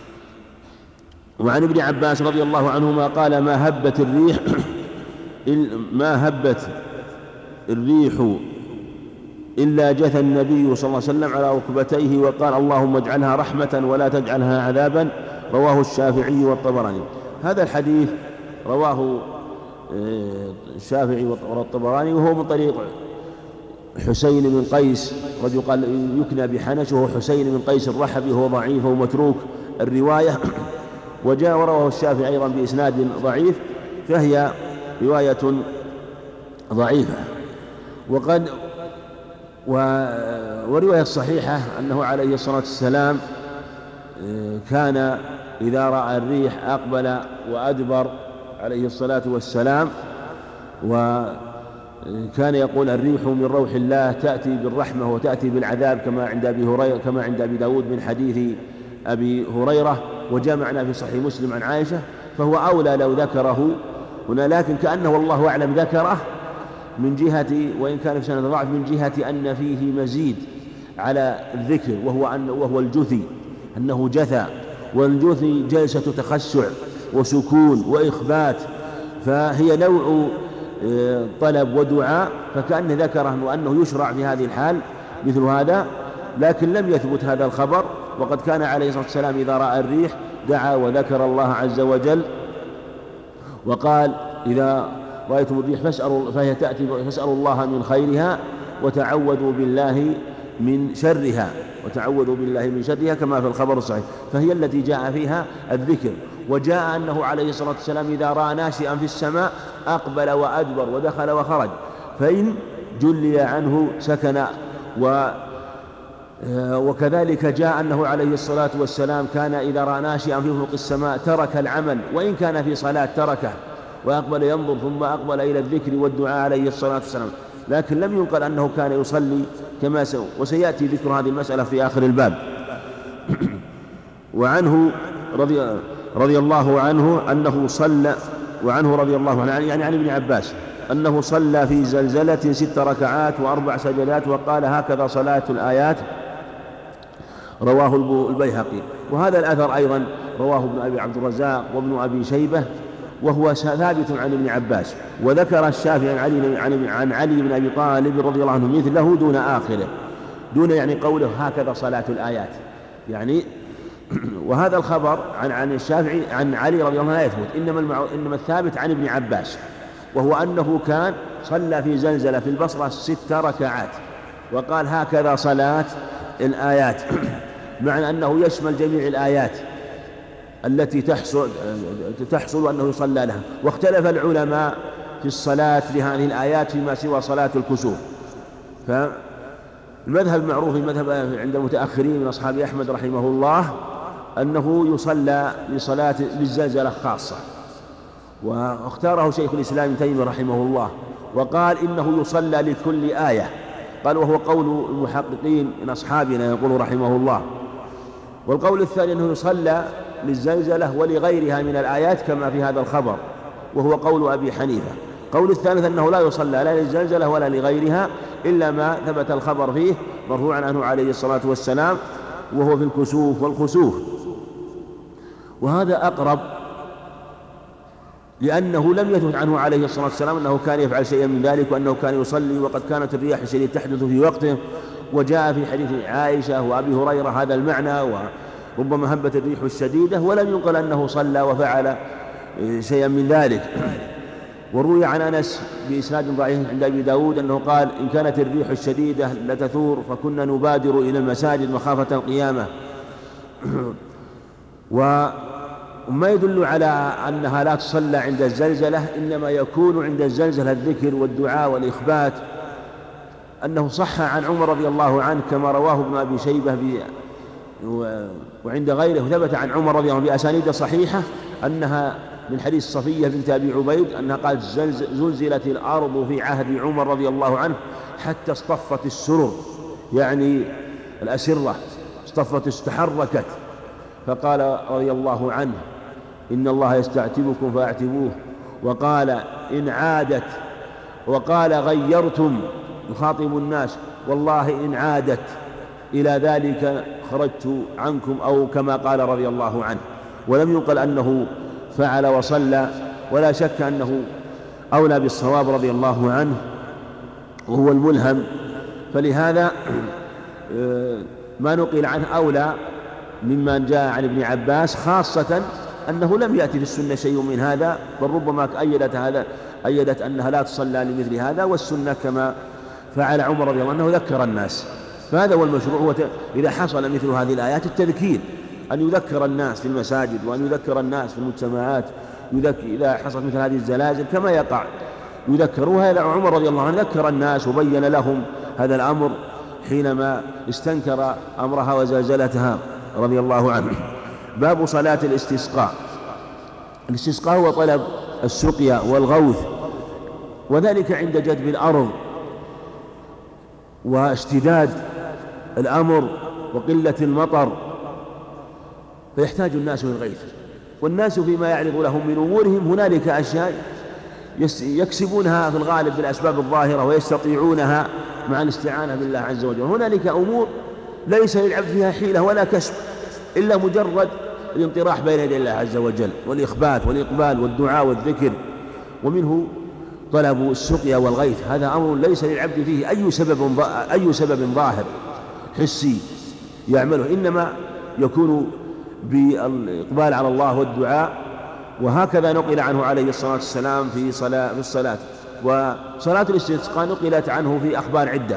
وعن ابن عباس رضي الله عنهما قال ما هبت الريح ما هبت الريح إلا جثى النبي صلى الله عليه وسلم على ركبتيه وقال اللهم اجعلها رحمة ولا تجعلها عذابا، رواه الشافعي والطبراني. هذا الحديث رواه الشافعي والطبراني، وهو من طريق حسين بن قيس رجل قال يكنى بحنش وهو حسين بن قيس الرحبي وهو ضعيف ومتروك الرواية، وجاء ورواه الشافعي أيضا بإسناد ضعيف، فهي رواية ضعيفة. وقد ورواية صحيحة أنه عليه الصلاة والسلام كان إذا رأى الريح أقبل وأدبر عليه الصلاة والسلام، وكان يقول الريح من روح الله تأتي بالرحمة وتأتي بالعذاب، كما عند أبي هريرة كما عند أبي داود من حديث أبي هريرة، وجاء معنا في صحيح مسلم عن عائشة، فهو أولى لو ذكره هنا، لكن كأنه والله أعلم ذكره من جهة، وإن كان في سنة ضعف، من جهة أن فيه مزيد على الذكر، وهو أن وهو الجثي، أنه جثى، والجثي جلسة تخشع وسكون وإخبات، فهي نوع طلب ودعاء، فكأن ذكره وأنه يشرع في هذه الحال مثل هذا، لكن لم يثبت هذا الخبر. وقد كان عليه الصلاة والسلام إذا رأى الريح دعا وذكر الله عز وجل، وقال إذا رأيتم الريح فاسألوا فهي تأتي فاسألوا الله من خيرها وتعوذوا بالله من شرها وتعوذوا بالله من شرها كما في الخبر الصحيح، فهي التي جاء فيها الذكر. وجاء أنه عليه الصلاة والسلام إذا رأى ناشئا في السماء أقبل وأدبر ودخل وخرج، فإن جلي عنه سكن. و وكذلك جاء أنه عليه الصلاة والسلام كان إذا رأى ناشئا في فوق السماء ترك العمل، وإن كان في صلاة تركه وأقبل ينظر، ثم أقبل إلى الذكر والدعاء عليه الصلاة والسلام، لكن لم ينقل أنه كان يصلي كما سوى، وسيأتي ذكر هذه المسألة في آخر الباب. وعنه رضي, رضي الله عنه أنه صلى وعنه رضي الله عنه يعني عن ابن عباس أنه صلى في زلزلة ست ركعات وأربع سجدات، وقال هكذا صلاة الآيات، رواه البيهقي. وهذا الأثر أيضا رواه ابن أبي عبد الرزاق وابن أبي شيبة، وهو ثابت عن ابن عباس. وذكر الشافعي عن علي, عن علي بن أبي طالب رضي الله عنه مثله دون آخره، دون يعني قوله هكذا صلاة الآيات يعني. وهذا الخبر عن عن الشافعي عن علي رضي الله عنه لا يثبت، إنما المع... إنما الثابت عن ابن عباس، وهو أنه كان صلى في زلزلة في البصرة ست ركعات وقال هكذا صلاة الآيات، مع أنه يشمل جميع الآيات التي تحصل تحصل أنه يصلى لها. واختلف العلماء في الصلاة لهذه الآيات فيما سوى صلاة الكسوف. فالمذهب المعروف المذهب عند المتأخرين من أصحاب أحمد رحمه الله أنه يصلى لصلاة للزلزلة خاصة، واختاره شيخ الإسلام ابن تيمية رحمه الله، وقال إنه يصلى لكل آية، قال وهو قول المحققين من أصحابنا يقول رحمه الله. والقول الثاني أنه يصلى للزلزلة ولغيرها من الآيات كما في هذا الخبر، وهو قول أبي حنيفة. قول الثالث أنه لا يصلى لا للزلزلة ولا لغيرها إلا ما ثبت الخبر فيه مرفوعا عنه عليه الصلاة والسلام، وهو في الكسوف والخسوف. وهذا أقرب، لأنه لم يثبت عنه عليه الصلاة والسلام أنه كان يفعل شيئا من ذلك، وأنه كان يصلي وقد كانت الرياح الشديدة تحدث في وقته. وجاء في حديث عائشة وأبي هريرة هذا المعنى، وربما هبت الريح الشديدة، ولم ينقل أنه صلى وفعل شيئا من ذلك. وروي عن أنس بإسناد ضعيف عند أبي داود أنه قال إن كانت الريح الشديدة لتثور فكنا نبادر إلى المساجد مخافة القيامة. وما يدل على أنها لا تصلى عند الزلزلة، إنما يكون عند الزلزلة الذكر والدعاء والإخبات، أنه صح عن عمر رضي الله عنه كما رواه ابن أبي شيبة وعند غيره، ثبت عن عمر رضي الله عنه بأسانيد صحيحة أنها من حديث صفية بنت أبي عبيد أنها قالت زلزلت الأرض في عهد عمر رضي الله عنه حتى اصطفت السرر، يعني الأسرة اصطفت استحركت، فقال رضي الله عنه إن الله يستعتبكم فاعتبوه، وقال إن عادت، وقال غيرتم يخاطب الناس والله إن عادت إلى ذلك خرجت عنكم، أو كما قال رضي الله عنه. ولم ينقل أنه فعل وصلى، ولا شك أنه أولى بالصواب رضي الله عنه وهو الملهم. فلهذا ما نقل عنه أولى مما جاء عن ابن عباس، خاصة أنه لم يأتي في السنة شيء من هذا، بل ربما أيدت هذا أيدت أنها لا تصلى لمثل هذا. والسنة كما فعل عمر رضي الله عنه ذكر الناس فهذا هو المشروع. هو إذا حصل مثل هذه الآيات التذكير، أن يذكر الناس في المساجد وأن يذكر الناس في المجتمعات، يذكر إذا حصلت مثل هذه الزلازل كما يقع يذكروها. عمر رضي الله عنه ذكر الناس وبين لهم هذا الأمر حينما استنكر أمرها وزلزلتها رضي الله عنه. باب صلاة الاستسقاء. الاستسقاء هو طلب السقيا والغوث، وذلك عند جدب الأرض واشتداد الأمر وقلة المطر، فيحتاج الناس للغيث. والناس فيما يعرض لهم من أمورهم هنالك أشياء يكسبونها في الغالب بالأسباب الظاهرة ويستطيعونها مع الاستعانة بالله عز وجل. هنالك أمور ليس للعبد فيها حيلة ولا كسب إلا مجرد الانطراح بين يدي الله عز وجل والإخبات والإقبال والدعاء والذكر، ومنه طلب السقيا والغيث. هذا أمر ليس للعبد فيه أي سبب أي سبب ظاهر حسي يعمله، إنما يكون بالإقبال على الله والدعاء. وهكذا نقل عنه عليه الصلاة والسلام في صلاة في الصلاة وصلاة الاستسقاء نقلت عنه في أخبار عدة.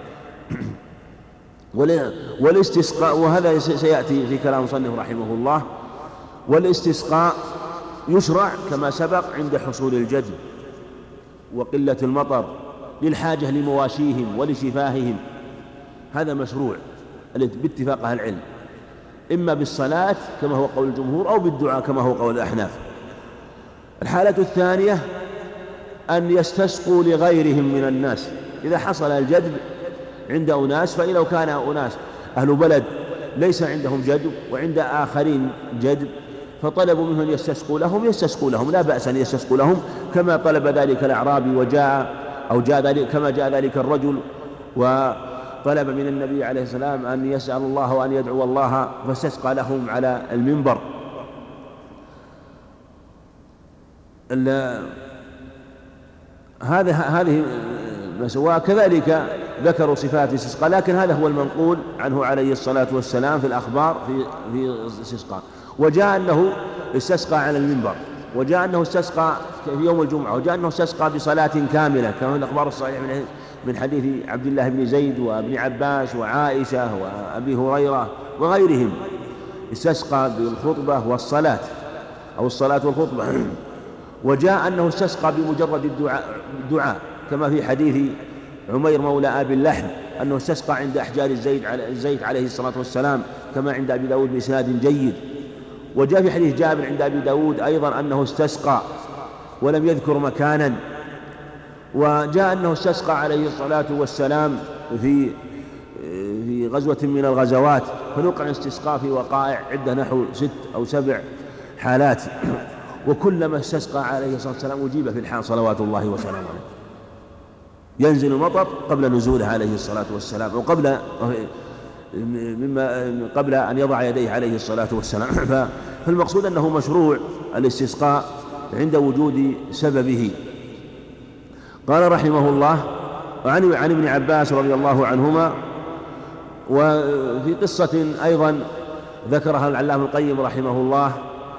والاستسقاء، وهذا سيأتي في كلام مصنف رحمه الله، والاستسقاء يشرع كما سبق عند حصول الجدب وقلة المطر للحاجة لمواشيهم ولشفاههم، هذا مشروع باتفاق أهل العلم، إما بالصلاة كما هو قول الجمهور أو بالدعاء كما هو قول الأحناف. الحالة الثانية أن يستسقوا لغيرهم من الناس. إذا حصل الجدب عند أناس، فإن لو كان أناس أهل بلد ليس عندهم جدب وعند آخرين جدب فطلبوا منهم يستسقوا لهم يستسقوا لهم، لا بأس أن يستسقوا لهم، كما طلب ذلك الأعرابي وجاء أو جاء ذلك كما جاء ذلك الرجل وطلب من النبي عليه السلام أن يسأل الله وأن يدعو الله فاستسقى لهم على المنبر. هذا هذه وكذلك ذكروا صفات الاستسقاء، لكن هذا هو المنقول عنه عليه الصلاة والسلام في الأخبار في في الاستسقاء. وجاء أنه استسقى على المنبر، وجاء أنه استسقى في يوم الجمعة، وجاء أنه استسقى بصلاة كاملة كما في الأخبار الصحيحة من حديث عبد الله بن زيد وابن عباس وعائشة وأبي هريرة وغيرهم، استسقى بالخطبة والصلاة أو الصلاة والخطبة. وجاء أنه استسقى بمجرد الدعاء, الدعاء كما في حديث عمير مولى أبي اللحم أنه استسقى عند أحجار الزيت عليه الصلاة والسلام كما عند أبي داود بإسناد جيد. وجاء في حديث جابر عند أبي داود أيضا أنه استسقى ولم يذكر مكانا. وجاء أنه استسقى عليه الصلاة والسلام في في غزوة من الغزوات، فنقع استسقاء في وقائع عدة نحو ست أو سبع حالات، وكلما استسقى عليه الصلاة والسلام أجيب في الحال صلوات الله وسلامه عليه. ينزل المطر قبل نزوله عليه الصلاة والسلام وقبل مما قبل أن يضع يديه عليه الصلاة والسلام. فالمقصود أنه مشروع الاستسقاء عند وجود سببه. قال رحمه الله عن عن ابن عباس رضي الله عنهما، وفي قصة أيضا ذكرها العلامة القيم رحمه الله،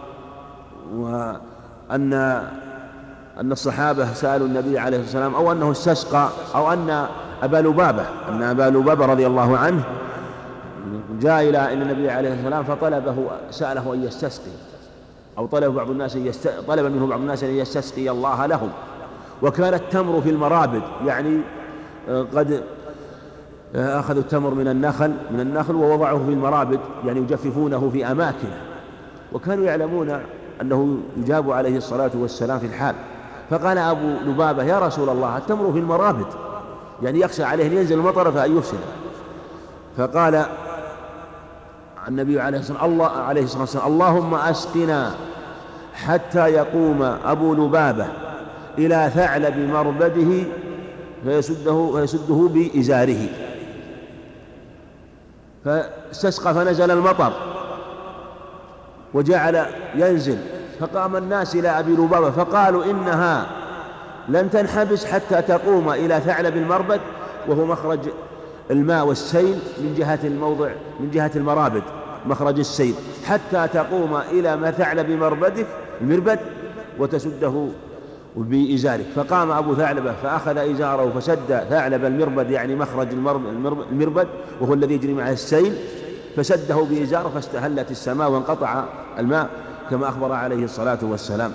وأن أن الصحابة سألوا النبي عليه الصلاة والسلام أو أنه استسقى أو أن أبا لبابة أن أبا لبابة رضي الله عنه جاء إلى إلى النبي عليه الصلاة والسلام فطلبه سأله أن يستسقي، أو طلب بعض الناس يست... طلب منه بعض الناس أن يستسقي الله لهم. وكان التمر في المرابد، يعني قد أخذوا التمر من النخل من النخل ووضعوه في المرابد، يعني يجففونه في أماكنه، وكانوا يعلمون أنه يجاب عليه الصلاة والسلام في الحال. فقال أبو لبابة يا رسول الله التمر في المرابد، يعني يخشى عليه أن ينزل المطر فأن يفسد. فقال النبي عليه الصلاة الله عليه الصلاة والسلام اللهم أسقنا حتى يقوم أبو لبابة إلى ثعلب مربده فيسده, فيسده بإزاره. فاستسقى فنزل المطر وجعل ينزل، فقام الناس إلى أبي لبابة فقالوا إنها لن تنحبس حتى تقوم إلى ثعلب المربد، وهو مخرج الماء والسيل من جهة الموضع من جهة المرابد مخرج السيل، حتى تقوم إلى ما ثعلب مربدك المربد وتسده بإزارك. فقام أبو ثعلبة فأخذ إزاره فسد ثعلب المربد، يعني مخرج المربد وهو الذي يجري معه السيل، فسده بإزاره فاستهلت السماء وانقطع الماء كما أخبر عليه الصلاة والسلام.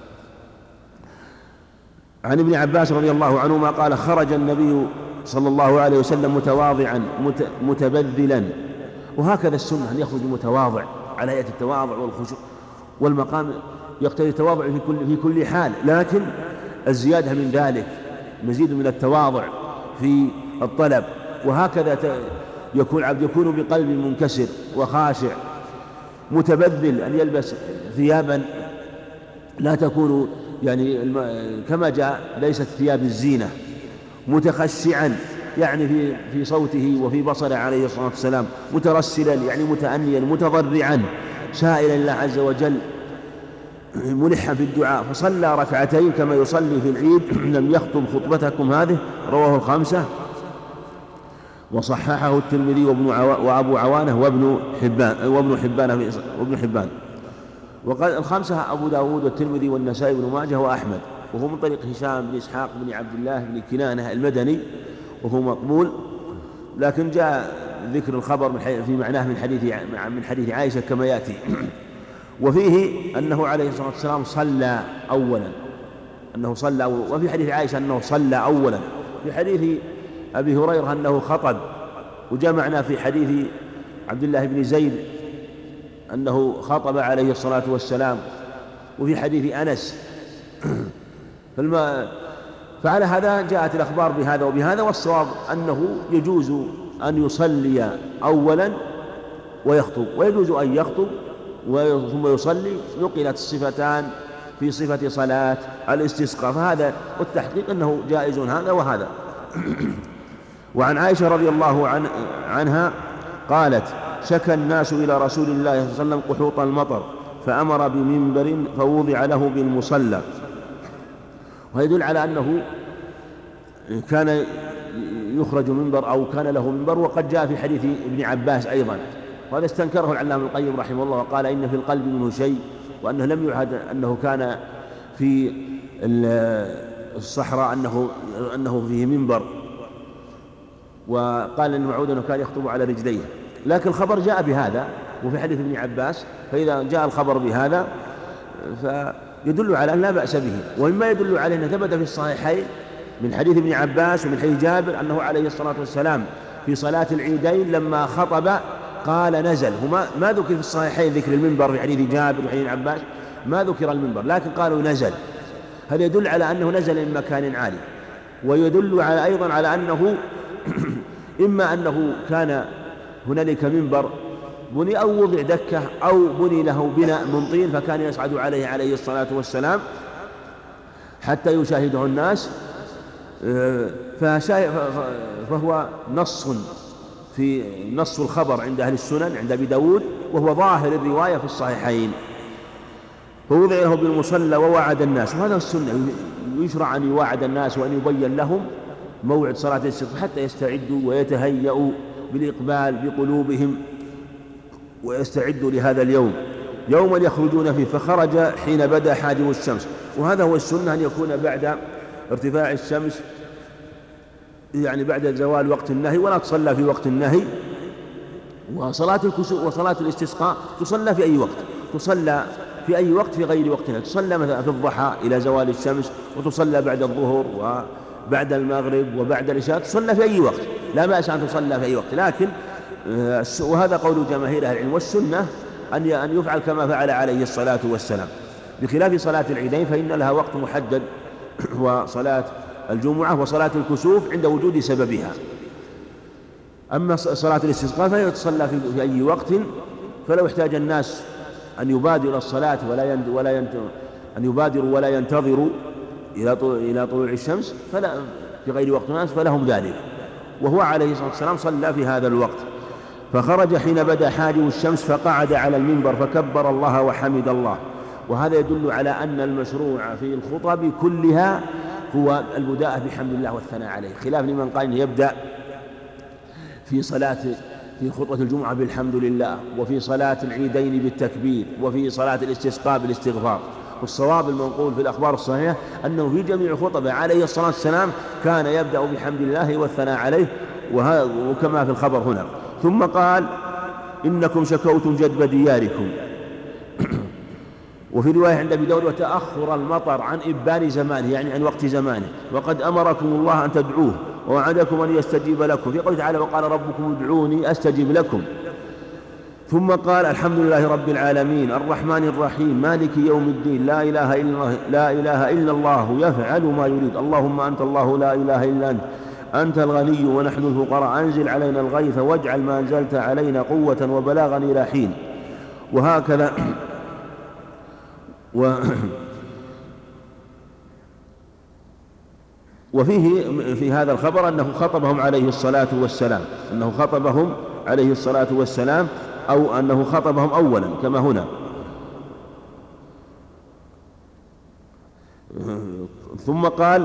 عن ابن عباس رضي الله عنهما قال: خرج النبي صلى الله عليه وسلم متواضعا متبذلا. وهكذا السنة أن يخرج متواضع على هيئة التواضع والخشوع، والمقام يقتضي التواضع في كل في كل حال، لكن الزيادة من ذلك مزيد من التواضع في الطلب. وهكذا يكون عبد يكون بقلب منكسر وخاشع متبذل، أن يلبس ثيابا لا تكون يعني كما جاء ليست ثياب الزينة، متخشعا يعني في في صوته وفي بصره عليه الصلاة والسلام، مترسلا يعني متأنيا متضرعا سائلا الله عز وجل، ملحا في الدعاء. فصلى ركعتين كما يصلي في العيد. لم يخطب خطبتكم هذه، رواه الخمسة وصححه الترمذي وابن عو... وأبو عوانة وابن حبان وابن حبان وابن حبان وقال الخمسة أبو داود والترمذي والنسائي وابن ماجه وأحمد، وهو من طريق هشام بن إسحاق بن عبد الله بن كنانة المدني، وهو مقبول، لكن جاء ذكر الخبر في معناه من حديث من حديث عائشة كما يأتي. وفيه أنه عليه الصلاة والسلام صلى أولا، أنه صلى أولا. وفي حديث عائشة أنه صلى أولا. في حديث أبي هريرة أنه خطب. وجمعنا في حديث عبد الله بن زيد أنه خطب عليه الصلاة والسلام. وفي حديث أنس. فعلى هذا جاءت الأخبار بهذا وبهذا، والصواب أنه يجوز أن يصلي أولا ويخطب، ويجوز أن يخطب ثم يصلي. نقلت الصفتان في صفة صلاة الاستسقاء، فهذا والتحقيق أنه جائز هذا وهذا. وعن عائشة رضي الله عن عنها قالت: شكى الناس إلى رسول الله صلى الله عليه وسلم قحوط المطر فأمر بمنبر فوضع له بالمصلى. ويدل على أنه كان يخرج منبر أو كان له منبر. وقد جاء في حديث ابن عباس أيضا، وهذا استنكره العلامة القيم رحمه الله وقال إن في القلب منه شيء، وأنه لم يعهد أنه كان في الصحراء أنه أنه فيه منبر، وقال إن المعود أنه كان يخطب على رجليه. لكن الخبر جاء بهذا وفي حديث ابن عباس، فإذا جاء الخبر بهذا فيدل على أن لا بأس به. ومما يدل عليه أنه ثبت في الصحيحين من حديث ابن عباس ومن حديث جابر أنه عليه الصلاة والسلام في صلاة العيدين لما خطب قال نزل. هما ما ذكر في الصحيحين ذكر المنبر في حديث جابر وحديث ابن عباس ما ذكر المنبر، لكن قالوا نزل. هذا يدل على أنه نزل من مكان عالي، ويدل على أيضا على أنه إما أنه كان هنالك منبر بني أو وضع دكة أو بني له بناء من طين فكان يصعد عليه عليه الصلاة والسلام حتى يشاهده الناس، فهو نص في نص الخبر عند أهل السنن عند أبي داود، وهو ظاهر الرواية في الصحيحين. فوضع له بالمصلى ووعد الناس، وهذا السنة يشرع أن يوعد الناس وأن يبين لهم موعد صلاة الاستسقاء حتى يستعدوا ويتهيأوا بالإقبال بقلوبهم ويستعدوا لهذا اليوم يوما يخرجون فيه. فخرج حين بدأ حاجب الشمس، وهذا هو السنة أن يكون بعد ارتفاع الشمس، يعني بعد زوال وقت النهي، ولا تصلى في وقت النهي. وصلاة الكسوف وصلاة الاستسقاء تصلى في أي وقت، تصلى في أي وقت في غير وقتها، تصلى مثلا في الضحى إلى زوال الشمس، وتصلى بعد الظهر وبعد المغرب وبعد العشاء، تصلى في أي وقت، لا بأس أن تصلى في أي وقت. لكن وهذا قول جماهير أهل العلم، والسنة أن أن يفعل كما فعل عليه الصلاة والسلام، بخلاف صلاة العيدين فإن لها وقت محدد، وصلاة الجمعة وصلاة الكسوف عند وجود سببها. أما صلاة الاستسقاء فهي تصلى في أي وقت، فلو احتاج الناس أن يبادروا الصلاة ولا يند ولا يند أن يبادروا ولا ينتظروا إلى إلى طلوع الشمس فلا في غير وقت الناس فلهم ذلك. وهو عليه الصلاة والسلام صلى في هذا الوقت. فخرج حين بدا حاجب الشمس فقعد على المنبر فكبر الله وحمد الله. وهذا يدل على أن المشروع في الخطب كلها هو البداءة بحمد الله والثناء عليه، خلاف لمن قال إنه يبدأ في صلاة في خطبة الجمعة بالحمد لله، وفي صلاة العيدين بالتكبير، وفي صلاة الاستسقاء بالاستغفار. والصواب المنقول في الأخبار الصحيحة أنه في جميع خطبه عليه الصلاة والسلام كان يبدأ بحمد الله والثناء عليه، وكما في الخبر هنا. ثم قال إنكم شكوتم جدب دياركم. وفي رواية عند أبي داود وتأخر المطر عن إبان زمانه، يعني عن وقت زمانه، وقد أمركم الله أن تدعوه ووعدكم أن يستجيب لكم، في قوله تعالى وقال ربكم ادعوني أستجب لكم. ثم قال الحمد لله رب العالمين الرحمن الرحيم مالك يوم الدين لا إله إلا الله, لا إله إلا الله يفعل ما يريد اللهم أنت الله لا إله إلا أنت أنت الغني ونحن الفقراء أنزل علينا الغيث واجعل ما أنزلت علينا قوة وبلاغا إلى حين. وهكذا و وفيه في هذا الخبر أنه خطبهم عليه الصلاة والسلام أنه خطبهم عليه الصلاة والسلام أو أنه خطبهم أولا كما هنا. ثم قال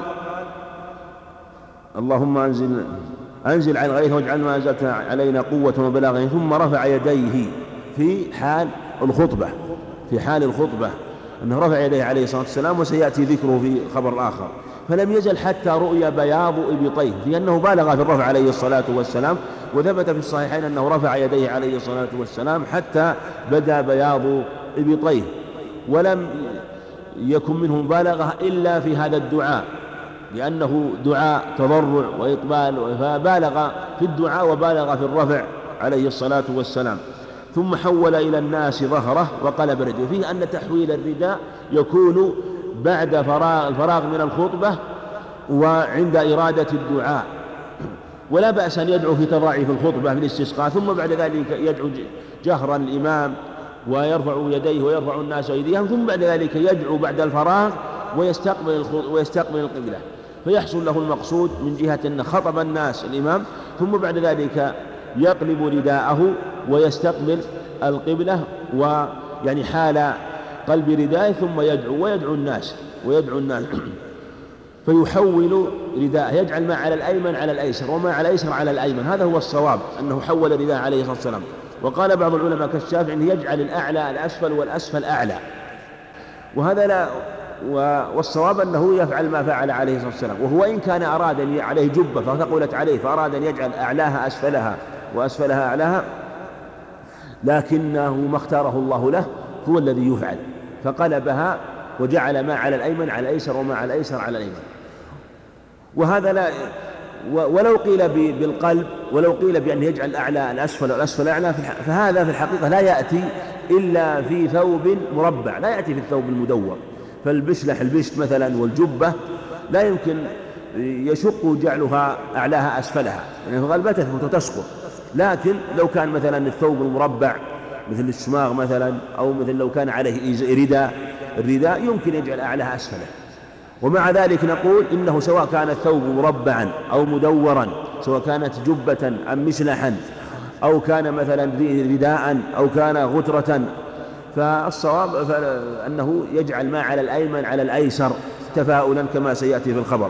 اللهم أنزل أنزل على الغيث واجعل ما أنزلت علينا قوة وبلاغا، ثم رفع يديه في حال الخطبة في حال الخطبة أنه رفع يديه عليه الصلاة والسلام، وسيأتي ذكره في خبر آخر. فلم يزل حتى رؤي بياض إبطيه، لأنه بالغ في الرفع عليه الصلاة والسلام، وثبت في الصحيحين أنه رفع يديه عليه الصلاة والسلام حتى بدا بياض إبطيه، ولم يكن منه مبالغة إلا في هذا الدعاء، لأنه دعاء تضرع وإقبال، فبالغ في الدعاء وبالغ في الرفع عليه الصلاة والسلام. ثم حول إلى الناس ظهره وقلب رجله. فيه أن تحويل الرداء يكون بعد فراغ الفراغ من الخطبة وعند إرادة الدعاء، ولا بأس أن يدعو في تضاعف الخطبة في الاستسقاء، ثم بعد ذلك يدعو جهرا الإمام ويرفع يديه ويرفع الناس أيديهم، ثم بعد ذلك يدعو بعد الفراغ ويستقبل ويستقبل القبلة، فيحصل له المقصود من جهة أن خطب الناس الإمام، ثم بعد ذلك يقلب رداءه ويستقبل القبلة، ويعني حال قلب رداءه ثم يدعو ويدعو الناس ويدعو الناس فيحول رداءه، يجعل ما على الأيمن على الأيسر وما على الأيسر على الأيمن. هذا هو الصواب، أنه حول رداءه عليه الصلاة والسلام. وقال بعض العلماء كالشافعي أنه يجعل الأعلى الأسفل والأسفل أعلى، وهذا لا والصواب أنه يفعل ما فعل عليه الصلاة والسلام. وهو إن كان أراد أن عليه جبة فثقلت عليه فأراد أن يجعل أعلاها أسفلها وأسفلها أعلاها، لكنه ما اختاره الله له هو الذي يفعل، فقلبها وجعل ما على الأيمن على الأيسر وما على الأيسر على الأيمن. وهذا لا ولو قيل بالقلب ولو قيل بأن يجعل الأعلى الأسفل والأسفل أعلى، فهذا في الحقيقة لا يأتي إلا في ثوب مربع، لا يأتي في الثوب المدور. فالبشلح البشت مثلا والجبة لا يمكن يشق جعلها أعلاها أسفلها، يعني في الغالب تثبت وتسقط. لكن لو كان مثلا الثوب المربع مثل الشماغ مثلا، أو مثل لو كان عليه رداء الرداء يمكن يجعل أعلاها أسفله. ومع ذلك نقول إنه سواء كان الثوب مربعا أو مدورا، سواء كانت جبة أم مسلحا، أو كان مثلا رداء أو كان غترة، فالصواب أنه يجعل ما على الأيمن على الأيسر تفاؤلا كما سيأتي في الخبر.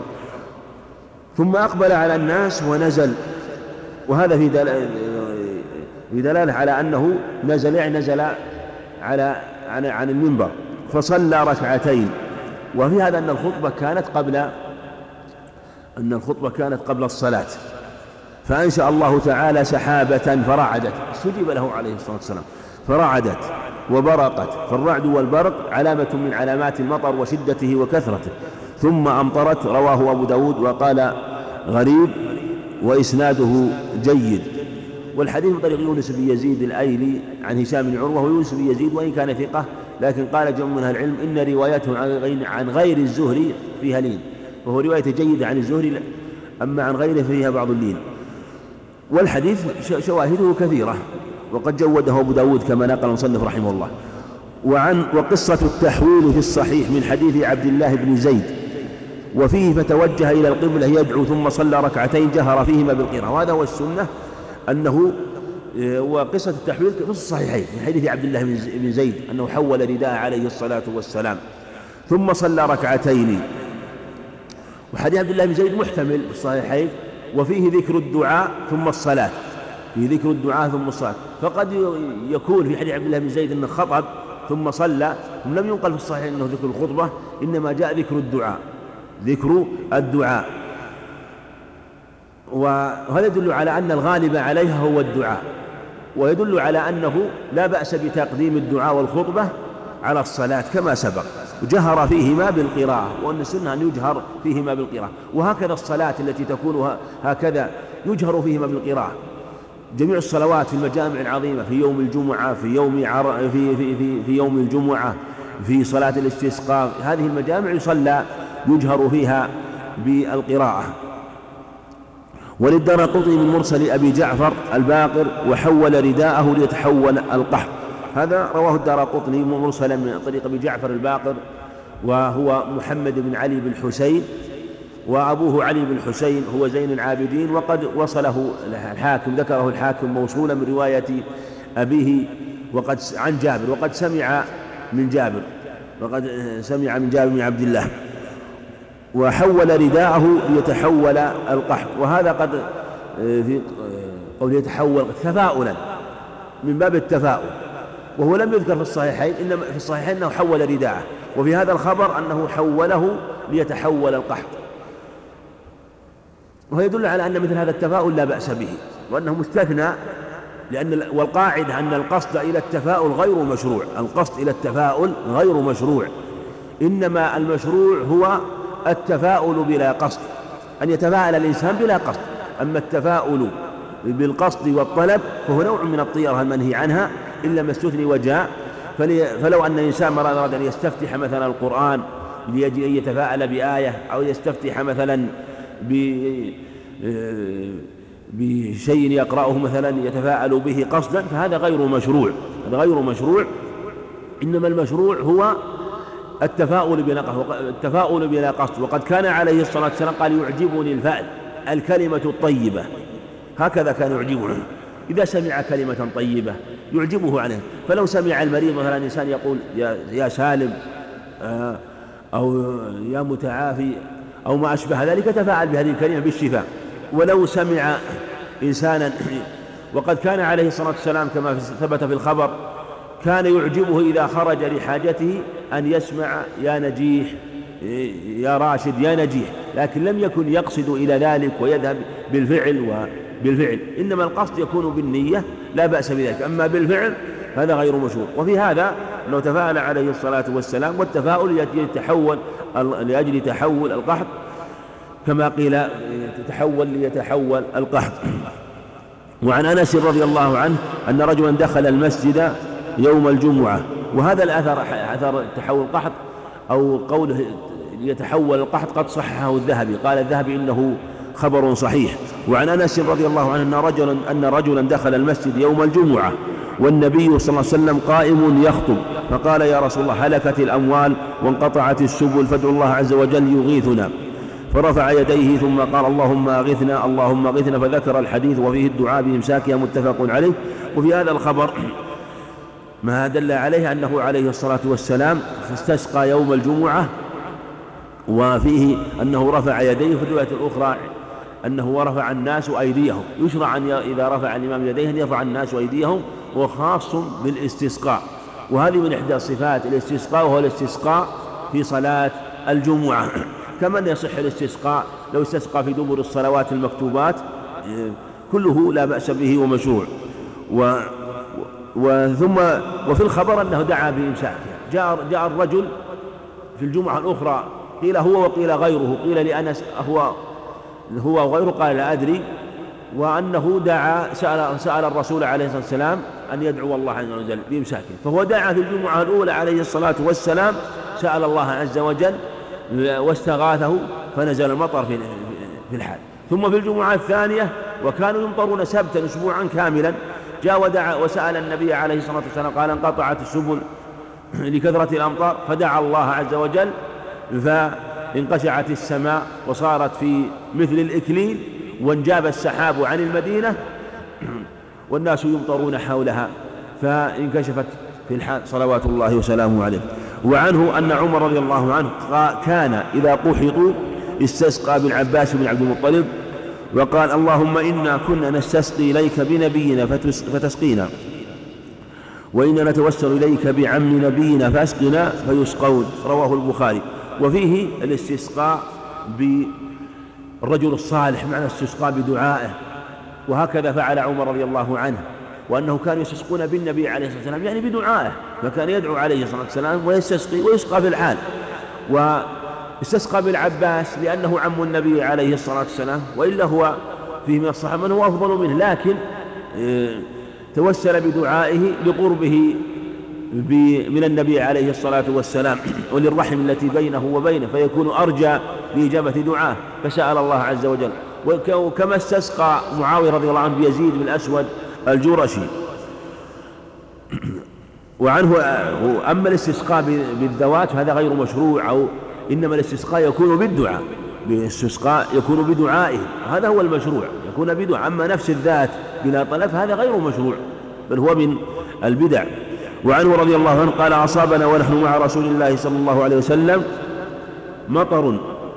ثم أقبل على الناس ونزل، وهذا في دلالة على أنه نزل يعني نزل على عن, عن المنبر فصلى ركعتين. وفي هذا أن الخطبة كانت قبل أن الخطبة كانت قبل الصلاة، فأنشأ الله تعالى سحابة فرعدت، استجيب له عليه الصلاة والسلام، فرعدت وبرقت، فالرعد والبرق علامة من علامات المطر وشدته وكثرته، ثم أمطرت. رواه أبو داود وقال غريب وإسناده جيد. والحديث من طريق يونس بن يزيد الأيلي عن هشام بن عروة، ويونس بن يزيد وإن كان ثقة لكن قال جمع من أهل العلم إن روايته عن غير الزهري فيها لين، وهو رواية جيدة عن الزهري، أما عن غيره فيها بعض اللين. والحديث شواهده كثيرة، وقد جوده أبو داود كما نقل المصنف رحمه الله. وعن وقصة التحويل في الصحيح من حديث عبد الله بن زيد، وفيه فتوجه إلى القبلة يدعو ثم صلى ركعتين جهر فيهما بالقراءة. وهذا هو السنة، أنه وقصة التحويل في الصحيحين من حديث عبد الله بن زيد أنه حول رداء عليه الصلاة والسلام ثم صلى ركعتين. وحديث عبد الله بن زيد محتمل في الصحيحين، وفيه ذكر الدعاء ثم الصلاة، فيه ذكر الدعاء ثم الصلاة. فقد يكون في حديث عبد الله بن زيد أنه خطب ثم صلى. لم ينقل في الصحيح أنه ذكر الخطبة، إنما جاء ذكر الدعاء ذكر الدعاء وهذا يدل على أن الغالب عليها هو الدعاء، ويدل على أنه لا بأس بتقديم الدعاء والخطبة على الصلاة كما سبق، جهر فيهما بالقراءة، وأن السنة أن يجهر فيهما بالقراءة. وهكذا الصلاة التي تكون هكذا يجهر فيهما بالقراءة. جميع الصلوات في المجامع العظيمة، في يوم الجمعة، في يوم عر... في في في في يوم الجمعة، في صلاة الاستسقاء، هذه المجامع يصلى يجهر فيها بالقراءة. وللدارقطني من مرسل أبي جعفر الباقر وحول رداءه ليتحول القحط، هذا رواه الدارقطني مرسلا من طريق أبي جعفر الباقر، وهو محمد بن علي بن الحسين، وأبوه علي بن الحسين هو زين العابدين، وقد وصله الحاكم، ذكره الحاكم موصولا من رواية أبيه وقد عن جابر، وقد سمع من جابر وقد سمع من جابر بن عبد الله. وحول رداءه ليتحول القحط، وهذا قد في قول يتحول تفاؤلا من باب التفاؤل، وهو لم يذكر في الصحيحين، إنما في الصحيحين أنه حول رداءه، وفي هذا الخبر أنه حوله ليتحول القحط، وهو يدل على أن مثل هذا التفاؤل لا بأس به، وأنه مستثنى، لأن والقاعدة أن القصد إلى التفاؤل غير مشروع، القصد إلى التفاؤل غير مشروع، إنما المشروع هو التفاؤل بلا قصد، أن يتفاءل الإنسان بلا قصد. أما التفاؤل بالقصد والطلب فهو نوع من الطيرة المنهي عنها إلا ما استثني وجاء. فلو أن الإنسان أراد أن يستفتح مثلا القرآن ليجي أن يتفاءل بآية، أو يستفتح مثلا بشيء يقرأه مثلا يتفاءل به قصدا، فهذا غير مشروع، هذا غير مشروع. إنما المشروع هو التفاؤل بلا قصد، التفاؤل بلا قصد. وقد كان عليه الصلاة والسلام قال يعجبني الفأل، الكلمة الطيبة، هكذا كان يعجبه، إذا سمع كلمة طيبة يعجبه عنه. فلو سمع المريض مثلا إنسان يقول يا, يا سالم أو يا متعافي أو ما أشبه ذلك، تفاعل بهذه الكلمة بالشفاء. ولو سمع إنسانا، وقد كان عليه الصلاة والسلام كما ثبت في الخبر كان يعجبه إذا خرج لحاجته أن يسمع يا نجيح يا راشد يا نجيح، لكن لم يكن يقصد إلى ذلك ويذهب بالفعل وبالفعل، إنما القصد يكون بالنية لا بأس بذلك، أما بالفعل هذا غير مشروع. وفي هذا لو تفاءل عليه الصلاة والسلام، والتفاؤل يتحول لأجل تحول القحط كما قيل تتحول ليتحول القحط. وعن أنس رضي الله عنه أن رجلا دخل المسجد يوم الجمعة، وهذا الأثر أثر تحول القحط أو قوله يتحول القحط قد صححه الذهبي، قال الذهبي إنه خبر صحيح. وعن أنس رضي الله عنه أن رجلا أن رجلا دخل المسجد يوم الجمعة والنبي صلى الله عليه وسلم قائم يخطب، فقال يا رسول الله هلكت الأموال وانقطعت السبل فادعوا الله عز وجل يغيثنا، فرفع يديه ثم قال اللهم أغثنا اللهم أغثنا، فذكر الحديث وفيه الدعاء بإمساكها متفق عليه. وفي هذا الخبر ما دل عليه أنه عليه الصلاة والسلام استسقى يوم الجمعة، وفيه أنه رفع يديه. في الرواية الأخرى أنه رفع الناس أيديهم، يشرع أن إذا رفع الإمام يديه أن يرفع الناس أيديهم، وخاص بالاستسقاء، وهذه من إحدى صفات الاستسقاء، وهو الاستسقاء في صلاة الجمعة. كما أن يصح الاستسقاء لو استسقى في دبر الصلوات المكتوبات، كله لا بأس به ومشروع. و وثم وفي الخبر أنه دعا بإمساكها. جاء جاء الرجل في الجمعة الأخرى، قيل هو وقيل غيره، قيل لأنس هو هو وغيره قال لا أدري، وأنه دعا سأل, سأل الرسول عليه الصلاة والسلام أن يدعو الله عز وجل بإمساكه، فهو دعا في الجمعة الأولى عليه الصلاة والسلام، سأل الله عز وجل واستغاثه فنزل المطر في الحال. ثم في الجمعة الثانية وكانوا يمطرون سبتا أسبوعا كاملا، جاء ودعا وسأل النبي عليه الصلاة والسلام قال انقطعت السبل لكثرة الأمطار، فدعا الله عز وجل فانقشعت السماء وصارت في مثل الإكليل، وانجاب السحاب عن المدينة والناس يمطرون حولها، فانكشفت في الحال صلوات الله وسلامه عليه. وعنه أن عمر رضي الله عنه كان إذا قحطوا استسقى بالعباس بن عبد المطلب وقال اللهم إنا كنا نستسقي إليك بنبينا فتسقينا. وإنا نتوسل إليك بعم نبينا فاسقنا فيسقون، رواه البخاري. وفيه الاستسقاء بالرجل الصالح، معنى الاستسقاء بدعائه، وهكذا فعل عمر رضي الله عنه، وأنه كانوا يستسقون بالنبي عليه الصلاة والسلام يعني بدعائه، فكان يدعو عليه الصلاة والسلام ويستسقي ويسقى في الحال. واستسقى بالعباس لأنه عم النبي عليه الصلاة والسلام، وإلا هو فيه من الصحابة من هو أفضل منه، لكن توسل بدعائه لقربه من النبي عليه الصلاة والسلام وللرحم التي بينه وبينه، فيكون أرجى لإجابة دعاه، فسأل الله عز وجل. وكما استسقى معاوية رضي الله عنه بيزيد بن الأسود الجرشي. وعنه أما الاستسقاء بالذوات فهذا غير مشروع، أو إنما الاستسقاء يكون بالدعاء، بالاستسقاء يكون بدعائه، هذا هو المشروع، يكون بدعاء. أما نفس الذات بلا طلب هذا غير مشروع، بل هو من البدع. وعنه رضي الله عنه قال: أصابنا ونحن مع رسول الله صلى الله عليه وسلم مطر،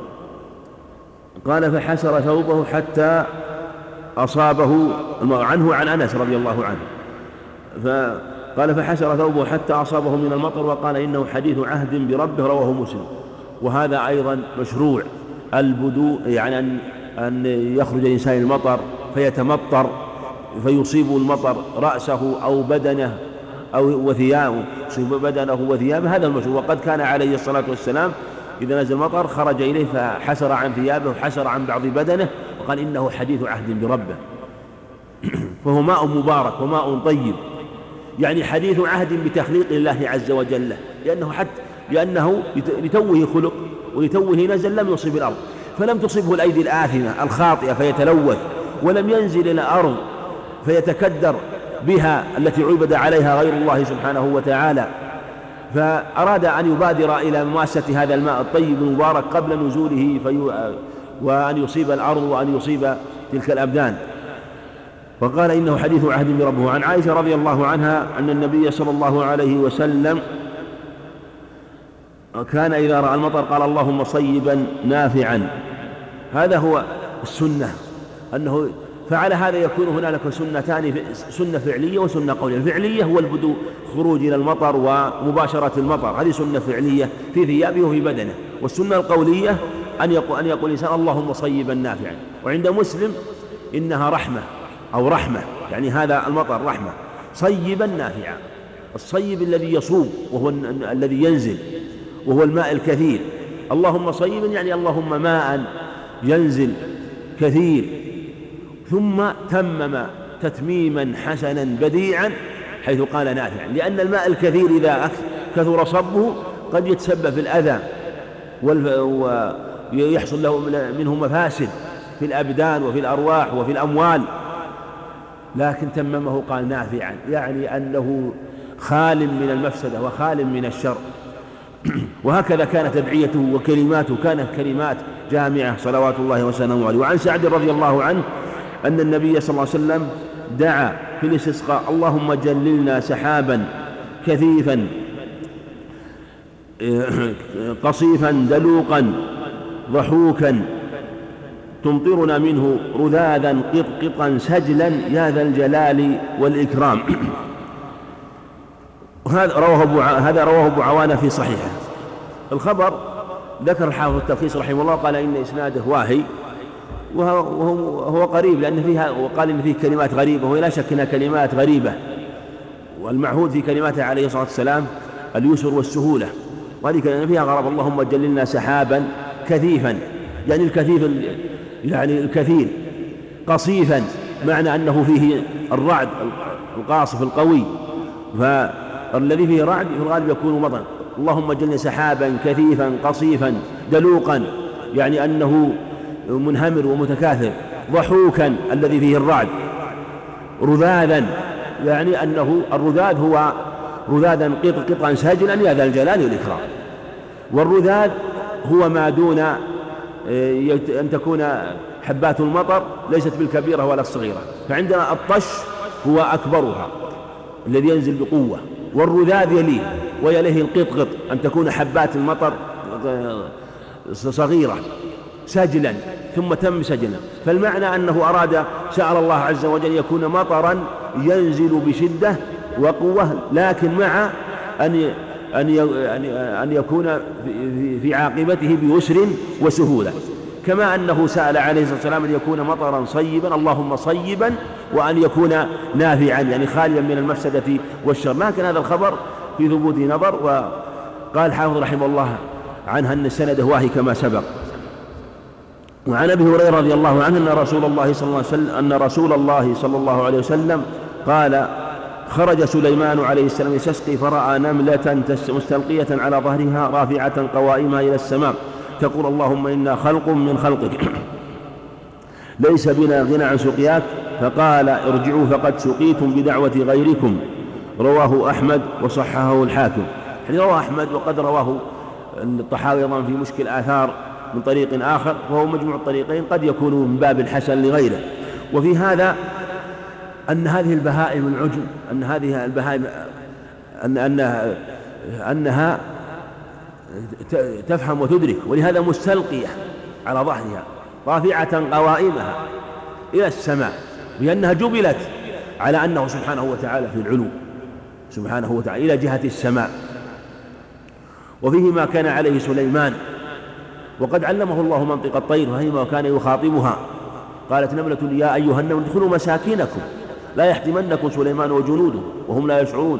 قال فحسر ثوبه حتى أصابه. عنه عن أنس رضي الله عنه فقال: فحسر ثوبه حتى أصابه من المطر، وقال: إنه حديث عهد بربه، رواه مسلم. وهذا أيضا مشروع البدو، يعني أن أن يخرج الإنسان المطر فيتمطر فيصيب المطر رأسه أو بدنه أو وثيابه، يصيب بدنه وثيابه، هذا المشروع. وقد كان عليه الصلاة والسلام إذا نزل المطر خرج إليه فحسر عن ثيابه وحسر عن بعض بدنه، وقال: إنه حديث عهد بربه. فهو ماء مبارك وماء طيب، يعني حديث عهد بتخليق الله عز وجل، لأنه حتى لأنه لتوه خلق ولتوه نزل، لم يصب الأرض، فلم تصبه الأيدي الآثمة الخاطئة فيتلوث، ولم ينزل إلى الأرض فيتكدر بها التي عبد عليها غير الله سبحانه وتعالى. فأراد أن يبادر إلى مماسة هذا الماء الطيب المبارك قبل نزوله في وأن يصيب الأرض وأن يصيب تلك الأبدان. فقال: إنه حديث عهد بربه. عن عائشة رضي الله عنها أن النبي صلى الله عليه وسلم كان إذا رأى المطر قال: اللهم صيبا نافعا. هذا هو السنة، أنه فعلى هذا يكون هنالك سنتان، سنة فعلية وسنة قولية. الفعلية هو البدو، خروج إلى المطر ومباشرة المطر، هذه سنة فعلية في ثيابه وفي بدنه. والسنة القولية أن يقول أن يقول الإنسان: اللهم صيبا نافعا. وعند مسلم إنها رحمة أو رحمة، يعني هذا المطر رحمة. صيبا نافعا، الصيب الذي يصوب وهو الذي ينزل وهو الماء الكثير. اللهم صيبا يعني اللهم ماء ينزل كثير. ثم تمم تتميما حسنا بديعا حيث قال نافعا، لأن الماء الكثير إذا كثر صبه قد يتسبب في الأذى ويحصل له منه مفاسد في الأبدان وفي الأرواح وفي الأموال، لكن تممه قال نافعا، يعني أنه خال من المفسدة وخال من الشر. وهكذا كانت أدعيته وكلماته، كانت كلمات جامعة صلوات الله وسلامه عليه. وعن سعد رضي الله عنه أن النبي صلى الله عليه وسلم دعا في الاستسقاء: اللهم جللنا سحابا كثيفا قصيفا دلوقا ضحوكا تمطرنا منه رذاذا قطقطا سجلا يا ذا الجلال والإكرام. هذا رواه أبو هذا رواه أبو عوانة في صحيحه. الخبر ذكر الحافظ التلخيص رحمه الله قال: إن إسناده واهي، وهو هو قريب، لأن فيها وقال إن فيه كلمات غريبة، ولا شك أنها كلمات غريبة، والمعهود في كلماته عليه الصلاة والسلام اليسر والسهولة، وهذه كلمة فيها غرب. اللهم جللنا سحابا كثيفا، يعني الكثيف يعني الكثير، قصيفا معنى أنه فيه الرعد القاصف القوي، فالذي فيه رعد في الغالب يكون مطر. اللهم جللنا سحابا كثيفا قصيفا دلوقا، يعني أنه منهمر ومتكاثر. ضحوكا الذي فيه الرعد. رذاذا يعني أنه الرذاذ هو رذاذا قط قطعا ساجلا يا ذا الجلال والإكرام. والرذاذ هو ما دون أن تكون حبات المطر ليست بالكبيرة ولا الصغيرة، فعندنا الطش هو أكبرها الذي ينزل بقوة، والرذاذ يليه ويليه القطقط أن تكون حبات المطر صغيرة سجلا ثم تم سجلا. فالمعنى أنه أراد سأل الله عز وجل يكون مطرا ينزل بشدة وقوة، لكن مع أن أن يكون في عاقبته بيسر وسهولة، كما أنه سأل عليه الصلاة والسلام أن يكون مطرا صيبا، اللهم صيبا، وأن يكون نافعا يعني خاليا من المفسدة والشر. لكن هذا الخبر في ثبوت نظر. وقال حافظ رحمه الله عنها أن السند واهي كما سبق. وعن أبي هريرة رضي الله عنه أن رسول الله صلى الله عليه وسلم أن رسول الله صلى الله عليه وسلم قال: خرج سليمان عليه السلام يستسقي فرأى نملة مستلقية على ظهرها رافعة قوائمها إلى السماء تقول: اللهم إنا خلق من خلقك ليس بنا غنى عن سقياك، فقال: ارجعوا فقد سقيتم بدعوة غيركم. رواه أحمد وصححه الحاكم. يعني رواه أحمد، وقد رواه الطحاوي أيضا في مشكل آثار من طريق آخر، وهو مجموع الطريقين قد يكون من باب الحسن لغيره. وفي هذا أن هذه البهائم العجم أن هذه البهائم أن أنها, أنها تفهم وتدرك، ولهذا مستلقية على ظهرها رافعة قوائمها إلى السماء، لأنها جبلت على أنه سبحانه وتعالى في العلو سبحانه وتعالى إلى جهة السماء. وفيه ما كان عليه سليمان، وقد علمه الله منطق الطير، فهما وكان يخاطبها. قالت نملة: يا أيها النمل ادخلوا مساكنكم لا يحطمنكم سليمان وجنوده وهم لا يشعرون.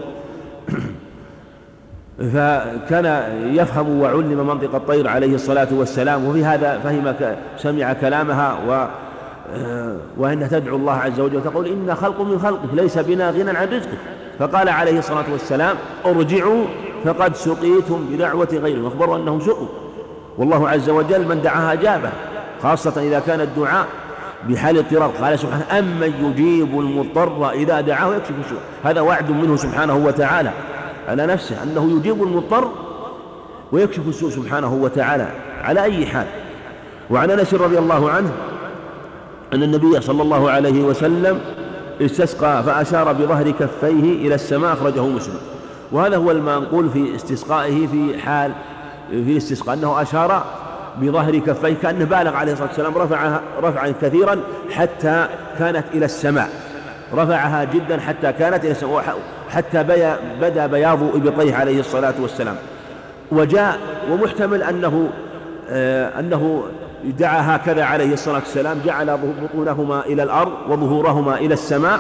فكان يفهم وعلم منطق الطير عليه الصلاة والسلام. وفي هذا فهم سمع كلامها و وأنها تدعو الله عز وجل وتقول: إنا خلق من خلقك ليس بنا غنى عن رزقك. فقال عليه الصلاة والسلام: ارجعوا فقد سقيتم بدعوة غيرهم. واخبروا أنهم سقوا، والله عز وجل من دعاها أجابه، خاصة إذا كان الدعاء بحال اضطرار. قال سبحانه: أمن يجيب المضطر إذا دعاه ويكشف السوء. هذا وعد منه سبحانه وتعالى على نفسه أنه يجيب المضطر ويكشف السوء سبحانه وتعالى على أي حال. وعن أنس رضي الله عنه أن النبي صلى الله عليه وسلم استسقى فأشار بظهر كفيه إلى السماء، أخرجه مسلم. وهذا هو المنقول في استسقائه في حال في استسقاء، أنه أشار بظهر كفيه كأنه بالغ عليه الصلاة والسلام، رفعها رفعا كثيرا حتى كانت إلى السماء، رفعها جدا حتى كانت إلى السماء، حتى بدا بياض إبطيه عليه الصلاة والسلام. وجاء ومحتمل أنه آه أنه دعا هكذا عليه الصلاة والسلام، جعل بطونهما إلى الأرض وظهورهما إلى السماء،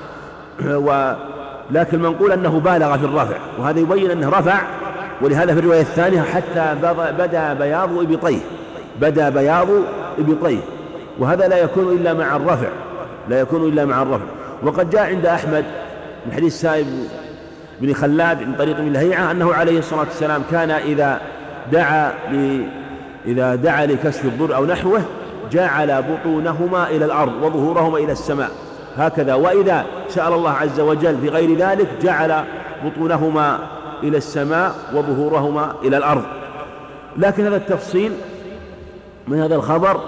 ولكن منقول أنه بالغ في الرفع، وهذا يبين أنه رفع. ولهذا في الرواية الثانية حتى بدا بياض إبطيه بدا بياض إبطيه وهذا لا يكون إلا مع الرفع لا يكون إلا مع الرفع. وقد جاء عند أحمد من حديث سائب بن خلاد من طريق من لهيعة أنه عليه الصلاة والسلام كان إذا دعا إذا دعا لكشف الضر أو نحوه جعل بطونهما إلى الأرض وظهورهما إلى السماء هكذا، وإذا سأل الله عز وجل في غير ذلك جعل بطونهما إلى السماء وظهورهما إلى الأرض. لكن هذا التفصيل من هذا الخبر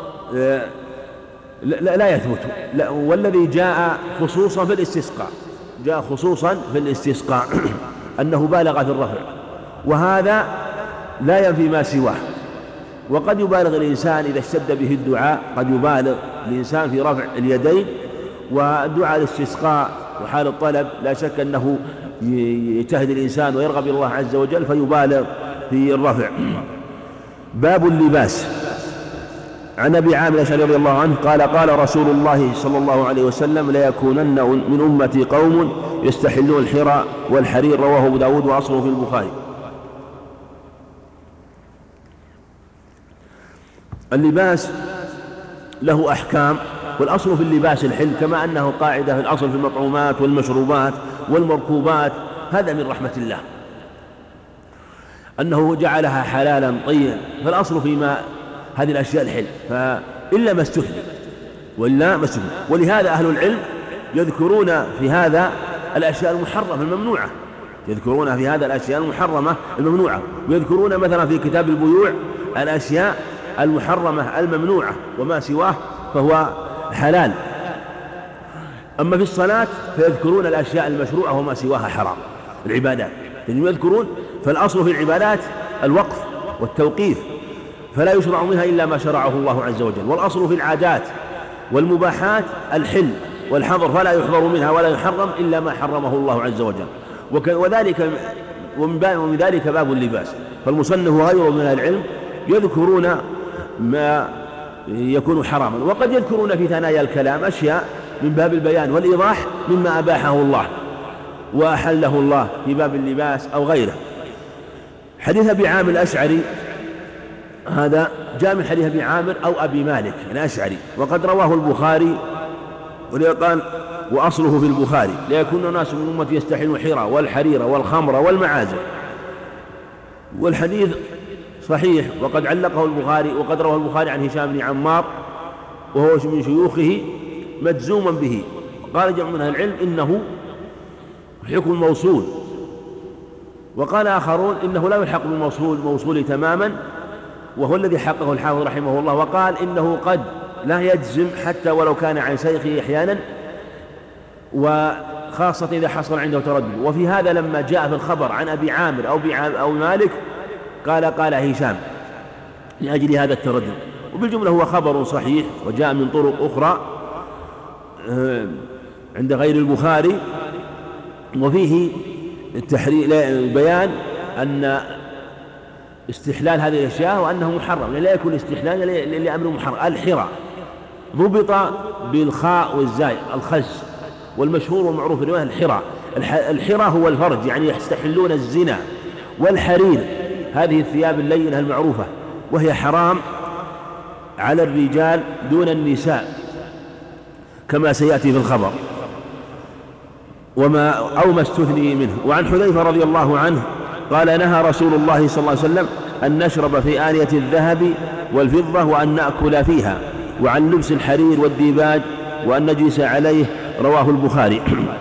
لا, لا يثبت، لا، والذي جاء خصوصا في الاستسقاء جاء خصوصا في الاستسقاء أنه بالغ في الرفع، وهذا لا ينفي ما سواه. وقد يبالغ الإنسان إذا اشتد به الدعاء، قد يبالغ الإنسان في رفع اليدين، والدعاء الاستسقاء وحال الطلب لا شك أنه يجتهد الإنسان ويرغب إلى الله عز وجل فيبالغ في الرفع. باب اللباس. عن أبي عامر الأشعري رضي الله عنه قال: قال رسول الله صلى الله عليه وسلم: ليكونن من أمتي قوم يستحلون الحرى والحرير. رواه أبو داود وأصله في البخاري. اللباس له أحكام، والأصل في اللباس الحل، كما أنه قاعدة في الأصل في المطعومات والمشروبات والمركوبات. هذا من رحمة الله أنه جعلها حلالا طيبا، فالأصل فيما هذه الأشياء الحل، فإلا ما استثنى وإلا ما استثنى. ولهذا أهل العلم يذكرون في هذا الأشياء المحرمة الممنوعة يذكرون في هذا الأشياء المحرمة الممنوعة ويذكرون مثلا في كتاب البيوع الأشياء المحرمة الممنوعة، وما سواه فهو حلال. أما في الصلاة فيذكرون الأشياء المشروعة وما سواها حرام، العبادات يذكرون. فالأصل في العبادات الوقف والتوقيف، فلا يشرع منها إلا ما شرعه الله عز وجل. والأصل في العادات والمباحات الحل، والحظر فلا يحظر منها ولا يحرم إلا ما حرمه الله عز وجل. وذلك ومن ذلك باب اللباس. فالمصنف وغيره من العلم يذكرون ما يكون حراما، وقد يذكرون في ثنايا الكلام أشياء من باب البيان والإيضاح مما أباحه الله وأحله الله في باب اللباس أو غيره. حديث أبي عامر الأشعري هذا جاء من حديث أبي عامر أو أبي مالك الأشعري، وقد رواه البخاري، وليقال وأصله في البخاري: ليكون الناس من أمتي يستحلون الحرى والحرير والخمر والمعازف. والحديث صحيح، وقد علقه البخاري، وقد رواه البخاري عن هشام بن عمار وهو من شيوخه مجزوما به. قال جمع من أهل العلم إنه حكم موصول، وقال آخرون إنه لا يلحق بالموصول موصول تماما، وهو الذي حقه الحافظ رحمه الله، وقال إنه قد لا يجزم حتى ولو كان عن شيخه أحيانا، وخاصة إذا حصل عنده تردد. وفي هذا لما جاء في الخبر عن أبي عامر أو, أو مالك قال قال هشام لأجل هذا التردد. وبالجملة هو خبر صحيح وجاء من طرق أخرى عند غير البخاري، وفيه بيان أن استحلال هذه الأشياء وأنه محرم، لا يكون استحلال لأمر محرم. الحرى ضبط بالخاء والزاي الخز، والمشهور والمعروف في الرواية الحرى. الحرى هو الفرج، يعني يستحلون الزنا. والحرير هذه الثياب اللينة المعروفة، وهي حرام على الرجال دون النساء كما سيأتي في الخبر، وما أو ما استثني منه. وعن حذيفة رضي الله عنه قال: نهى رسول الله صلى الله عليه وسلم أن نشرب في آنية الذهب والفضة وأن نأكل فيها، وعن لبس الحرير والديباج وأن نجلس عليه، رواه البخاري.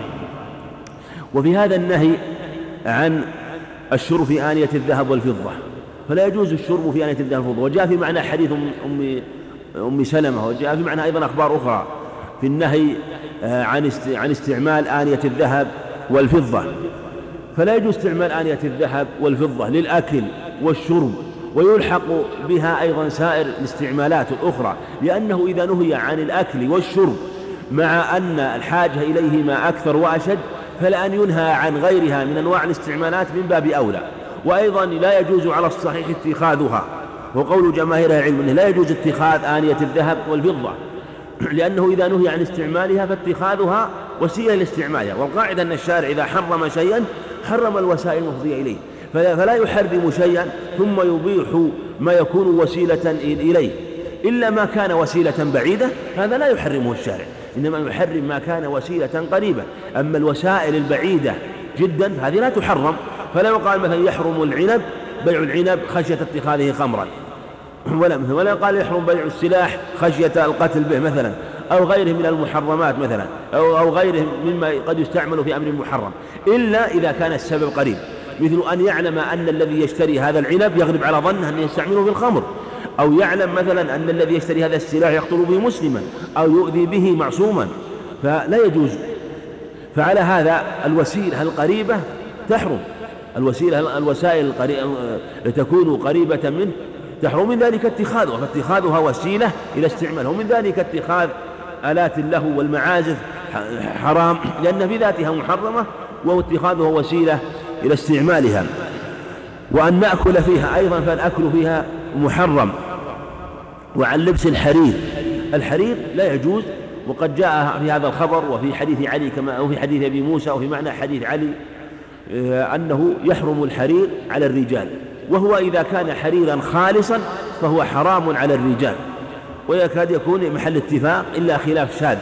وفي هذا النهي عن الشرب في آنية الذهب والفضة، فلا يجوز الشرب في آنية الذهب والفضة. وجاء في معنى حديث أم, أم سلمة، وجاء في معنى أيضا أخبار أخرى في النهي عن عن استعمال آنية الذهب والفضة. فلا يجوز استعمال آنية الذهب والفضة للأكل والشرب، ويلحق بها أيضا سائر الاستعمالات الأخرى، لأنه إذا نهي عن الأكل والشرب مع أن الحاجة إليهما أكثر وأشد، فلأن ينهى عن غيرها من أنواع الاستعمالات من باب أولى. وأيضا لا يجوز على الصحيح اتخاذها، وقول جماهير العلم أنه لا يجوز اتخاذ آنية الذهب والفضة، لأنه إذا نهي عن استعمالها فاتخاذها وسيلة لاستعمالها. والقاعدة أن الشارع إذا حرم شيئا حرم الوسائل المفضية إليه، فلا يحرم شيئا ثم يبيح ما يكون وسيلة إليه، إلا ما كان وسيلة بعيدة هذا لا يحرمه الشارع، إنما يحرم ما كان وسيلة قريبة. أما الوسائل البعيدة جدا هذه لا تحرم. فلا يقال مثلا يحرم العنب بيع العنب خشية اتخاذه خمرا، ولا مثلا ولا يقال يحرم بيع السلاح خشية القتل به مثلا، أو غيره من المحرمات مثلا، أو, أو غيره مما قد يستعمل في أمر محرم، إلا إذا كان السبب قريب، مثل أن يعلم أن الذي يشتري هذا العنب يغلب على ظنه أن يستعمله في الخمر، أو يعلم مثلا أن الذي يشتري هذا السلاح يقتل به مسلما أو يؤذي به معصوما، فلا يجوز. فعلى هذا الوسيلة القريبة تحرم، الوسيلة الوسائل لتكون قريبة منه تحرم، من ذلك اتخاذها، فاتخاذها وسيلة إلى استعمالها. ومن ذلك اتخاذ آلات اللهو والمعازف حرام، لأن في ذاتها محرمة، وهو اتخاذها وسيلة إلى استعمالها. وأن نأكل فيها أيضا، فالأكل فيها محرم. وعن لبس الحرير، الحرير لا يجوز، وقد جاء في هذا الخبر وفي حديث علي كما أو في حديث أبي موسى وفي معنى حديث علي أنه يحرم الحرير على الرجال، وهو إذا كان حريرا خالصا فهو حرام على الرجال، ويكاد يكون محل اتفاق إلا خلاف شاذ.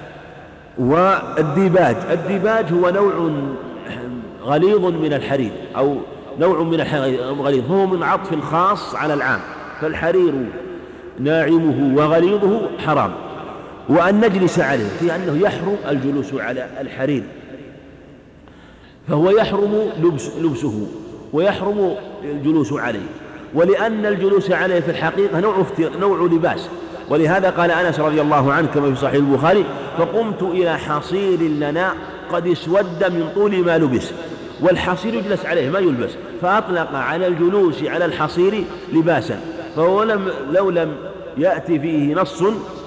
والديباج، الديباج هو نوع غليظ من الحرير أو نوع من الغليظ، هو من عطف الخاص على العام، فالحرير ناعمه وغليظه حرام. وأن نجلس عليه، في أنه يحرم الجلوس على الحرير، فهو يحرم لبس لبسه ويحرم الجلوس عليه، ولأن الجلوس عليه في الحقيقة نوع, نوع لباس. ولهذا قال أنس رضي الله عنه كما في صحيح البخاري: فقمت إلى حصير لنا قد اسود من طول ما لبس. والحصير يجلس عليه ما يلبس، فأطلق على الجلوس على الحصير لباسا، فهو لم لو لم يأتي فيه نص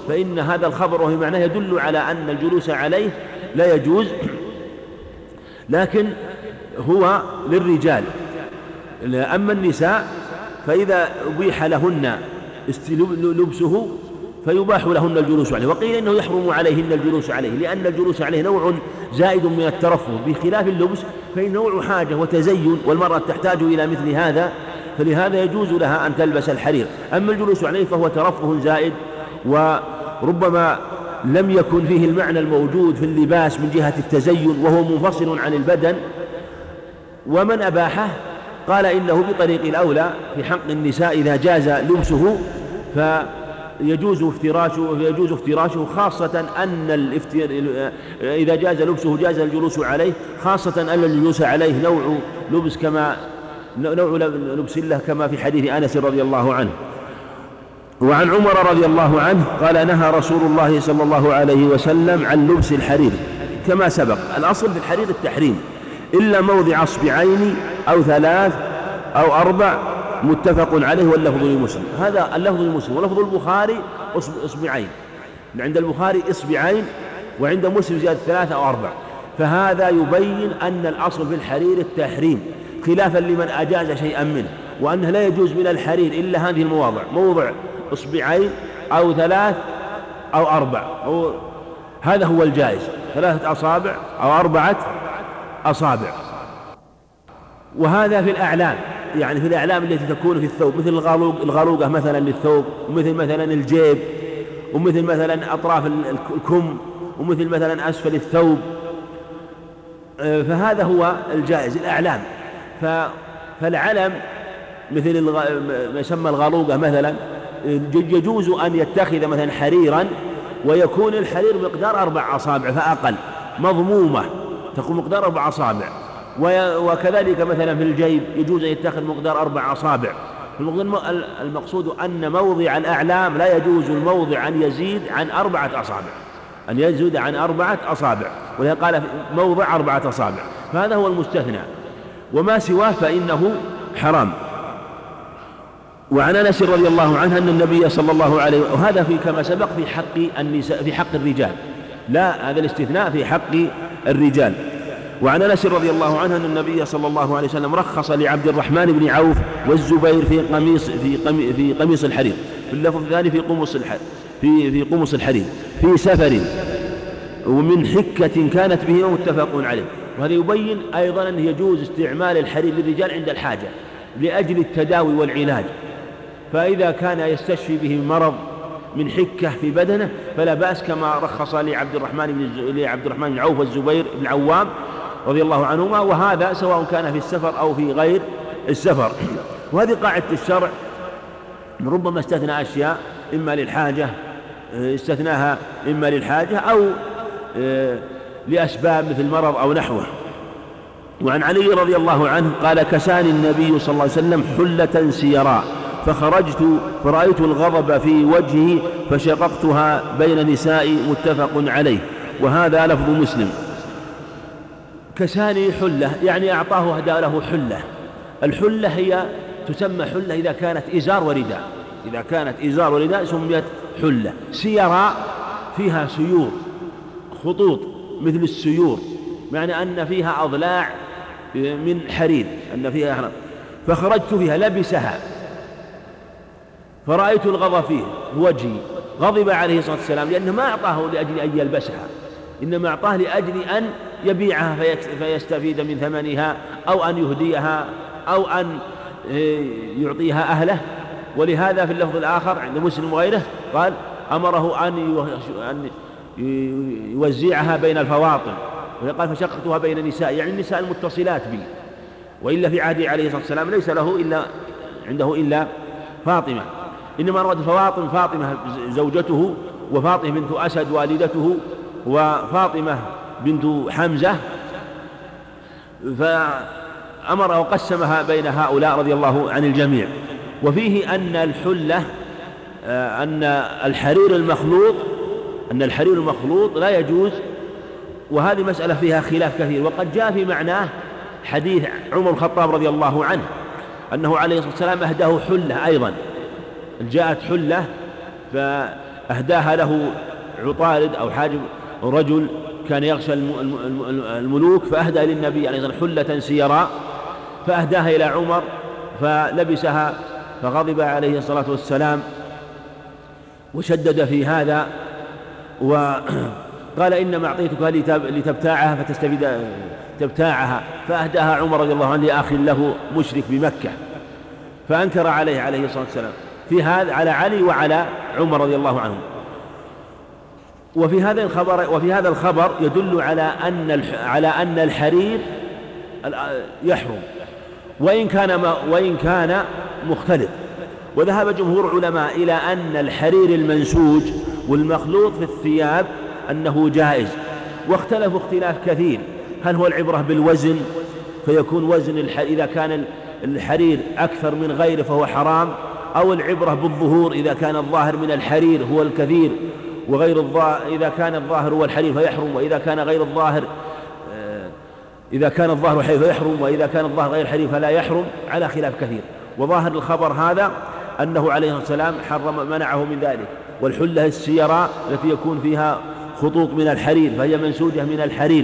فإن هذا الخبر وهي معناه يدل على أن الجلوس عليه لا يجوز، لكن هو للرجال. أما النساء فإذا أبيح لهن لبسه فيباح لهن الجلوس عليه. وقيل إنه يحرم عليهن الجلوس عليه، لأن الجلوس عليه نوع زائد من الترفه، بخلاف اللبس فإن نوع حاجة وتزين، والمرأة تحتاج إلى مثل هذا، فلهذا يجوز لها أن تلبس الحرير. أما الجلوس عليه فهو ترفه زائد، وربما لم يكن فيه المعنى الموجود في اللباس من جهة التزين، وهو منفصل عن البدن. ومن أباحه قال إنه بطريق الأولى في حق النساء إذا جاز لبسه فيجوز افتراشه يجوز افتراشه خاصة أن الافتر... إذا جاز لبسه جاز الجلوس عليه، خاصة أن الجلوس عليه نوع لبس كما نوع لبس له كما في حديث أنس رضي الله عنه. وعن عمر رضي الله عنه قال نهى رسول الله صلى الله عليه وسلم عن لبس الحرير كما سبق. الأصل في الحرير التحريم إلا موضع أصبعين أو ثلاث أو أربع، متفق عليه واللفظ لمسلم. هذا اللفظ لمسلم، ولفظ البخاري إصبعين، عند البخاري إصبعين، وعند مسلم زيادة ثلاثة أو أربع. فهذا يبين أن الأصل في الحرير التحريم، خلافا لمن أجاز شيئا منه، وأنه لا يجوز من الحرير إلا هذه المواضع، موضع إصبعين أو ثلاث أو أربع، أو هذا هو الجائز، ثلاثة أصابع أو أربعة أصابع. وهذا في الأعلام، يعني في الأعلام التي تكون في الثوب، مثل الغلوقة مثلا للثوب، ومثل مثلا الجيب، ومثل مثلا أطراف الكم، ومثل مثلا أسفل الثوب، فهذا هو الجائز الأعلام. فالعلم مثل ما يسمى الغلوقة مثلا يجوز أن يتخذ مثلا حريرا، ويكون الحرير مقدار أربع أصابع فأقل، مضمومة تكون مقدار أربع أصابع. وكذلك مثلا في الجيب يجوز أن يتخذ مقدار أربع أصابع. المقصود أن موضع الأعلام لا يجوز الموضع أن يزيد عن أربعة أصابع، أن يزيد عن أربعة أصابع، ولهذا قال موضع أربعة أصابع، فهذا هو المستثنى، وما سواه فإنه حرام. وعن أنس رضي الله عنه أن النبي صلى الله عليه وسلم، وهذا في كما سبق في حق النساء في حق الرجال، لا هذا الاستثناء في حق الرجال. وعن أنس رضي الله عنه أن النبي صلى الله عليه وسلم رخص لعبد الرحمن بن عوف والزبير في قميص في قميص في قميص الحرير، في اللفظ الثاني في قمص الحرير في في قمص الحرير في سفر ومن حكة كانت به متفق عليه. وهذا يبين أيضا أن يجوز استعمال الحرير للرجال عند الحاجة لأجل التداوي والعلاج، فإذا كان يستشفي به مرض من حكة في بدنه فلا بأس، كما رخص لعبد الرحمن بن لعبد الرحمن بن عوف والزبير بن العوام رضي الله عنهما، وهذا سواء كان في السفر أو في غير السفر. وهذه قاعدة الشرع، ربما استثنى أشياء إما للحاجة استثناها إما للحاجة أو لأسباب مثل مرض أو نحوه. وعن علي رضي الله عنه قال كساني النبي صلى الله عليه وسلم حلة سيراء فخرجت فرأيت الغضب في وجهي فشققتها بين نسائي، متفق عليه، وهذا لفظ مسلم. كساني حلة يعني أعطاه هدى له حلة. الحلة هي تسمى حلة إذا كانت إزار ورداء، إذا كانت إزار ورداء سميت حلة. سيراء فيها سيور، خطوط مثل السيور، معنى أن فيها أضلاع من حرير، أن فيها حرام. فخرجت فيها لبسها فرأيت الغضب فيه بوجهي، غضب عليه الصلاة والسلام لأنه ما أعطاه لأجل أن يلبسها، إنما أعطاه لأجل أن يبيعها فيستفيد من ثمنها، أو أن يهديها، أو أن يعطيها أهله. ولهذا في اللفظ الآخر عند مسلم وغيره قال أمره أن يوزعها بين الفواطم، وقال فشققتها بين النساء، يعني النساء المتصلات بي. وإلا في عهده عليه الصلاة والسلام ليس له إلا عنده إلا فاطمة، إنما أراد فواطم فاطمة زوجته، وفاطمة بنت أسد والدته، وفاطمة بنت حمزة، فأمر وقسمها بين هؤلاء رضي الله عن الجميع. وفيه أن الحلة أن الحرير المخلوط أن الحرير المخلوط لا يجوز، وهذه مسألة فيها خلاف كثير. وقد جاء في معناه حديث عمر الخطاب رضي الله عنه أنه عليه الصلاة والسلام أهداه حلة أيضا، جاءت حلة أهداها له عطارد أو حاجب رجل كان يغشى الملوك، فأهدى للنبي عليه الصلاة والسلام حلة سيراء فأهداها إلى عمر فلبسها، فغضب عليه الصلاة والسلام وشدد في هذا وقال إنما أعطيتك لتبتاعها فتستفيد تبتاعها، فأهداها عمر رضي الله عنه لأخ له مشرك بمكة، فأنكر عليه عليه الصلاة والسلام في هذا على علي وعلى عمر رضي الله عنهم. وفي هذا الخبر وفي هذا الخبر يدل على أن على أن الحرير يحرم وإن كان وإن كان مختلط. وذهب جمهور العلماء إلى أن الحرير المنسوج والمخلوط في الثياب أنه جائز، واختلفوا اختلاف كثير، هل هو العبرة بالوزن فيكون وزن الحرير إذا كان الحرير أكثر من غيره فهو حرام، أو العبرة بالظهور إذا كان الظاهر من الحرير هو الكثير وغير الظاهر إذا كان الظاهر هو الحرير فيحرم، وإذا كان غير الظاهر إذا كان الظاهر حرير فيحرم، وإذا كان الظاهر غير حرير فلا يحرم، على خلاف كثير. وظاهر الخبر هذا أنه عليه السلام حرم منعه من ذلك. والحلة السيراء التي يكون فيها خطوط من الحرير فهي منسوجة من الحرير.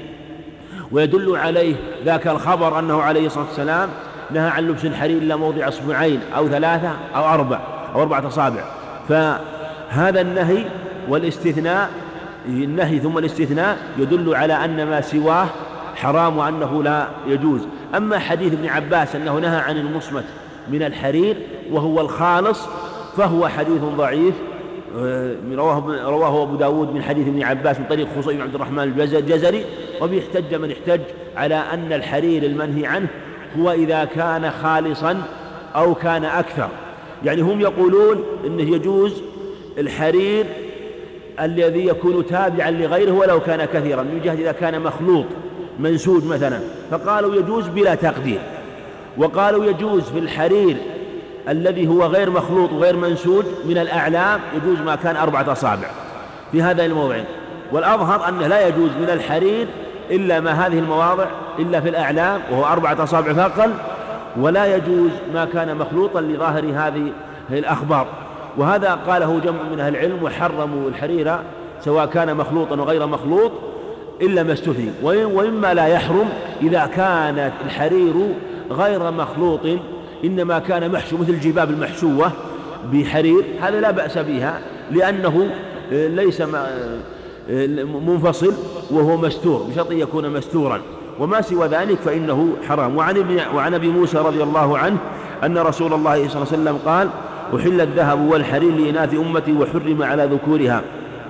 ويدل عليه ذاك الخبر أنه عليه الصلاة والسلام نهى عن لبس الحرير إلا موضع أصبعين أو ثلاثة أو أربع أو أربعة أصابع، فهذا النهي والاستثناء النهي ثم الاستثناء يدل على أن ما سواه حرام وأنه لا يجوز. أما حديث ابن عباس أنه نهى عن المصمت من الحرير وهو الخالص فهو حديث ضعيف، رواه رواه أبو داود من حديث ابن عباس من طريق خصي بن عبد الرحمن الجزري. وبيحتج من احتج على أن الحرير المنهي عنه هو إذا كان خالصا أو كان أكثر، يعني هم يقولون إنه يجوز الحرير الذي يكون تابعا لغيره ولو كان كثيرا، من جهة إذا كان مخلوط منسوج مثلا فقالوا يجوز بلا تقدير، وقالوا يجوز في الحرير الذي هو غير مخلوط وغير منسوج من الأعلام يجوز ما كان أربعة أصابع في هذا الموضعين. والأظهر أنه لا يجوز من الحرير إلا ما هذه المواضع إلا في الأعلام وهو أربعة أصابع فأقل، ولا يجوز ما كان مخلوطا لظاهر هذه الأخبار. وهذا قاله جمع من أهل العلم وحرموا الحرير سواء كان مخلوطا وغير مخلوط إلا ما استثني. وإما لا يحرم إذا كانت الحرير غير مخلوط إنما كان محشو مثل الجباب المحشوة بحرير، هذا لا بأس بها لأنه ليس منفصل وهو مستور بشرط يكون مستورا، وما سوى ذلك فإنه حرام. وعن وعن أبي موسى رضي الله عنه أن رسول الله صلى الله عليه وسلم قال: أحل الذهب والحرير لإناث أمتي وحرم على ذكورها.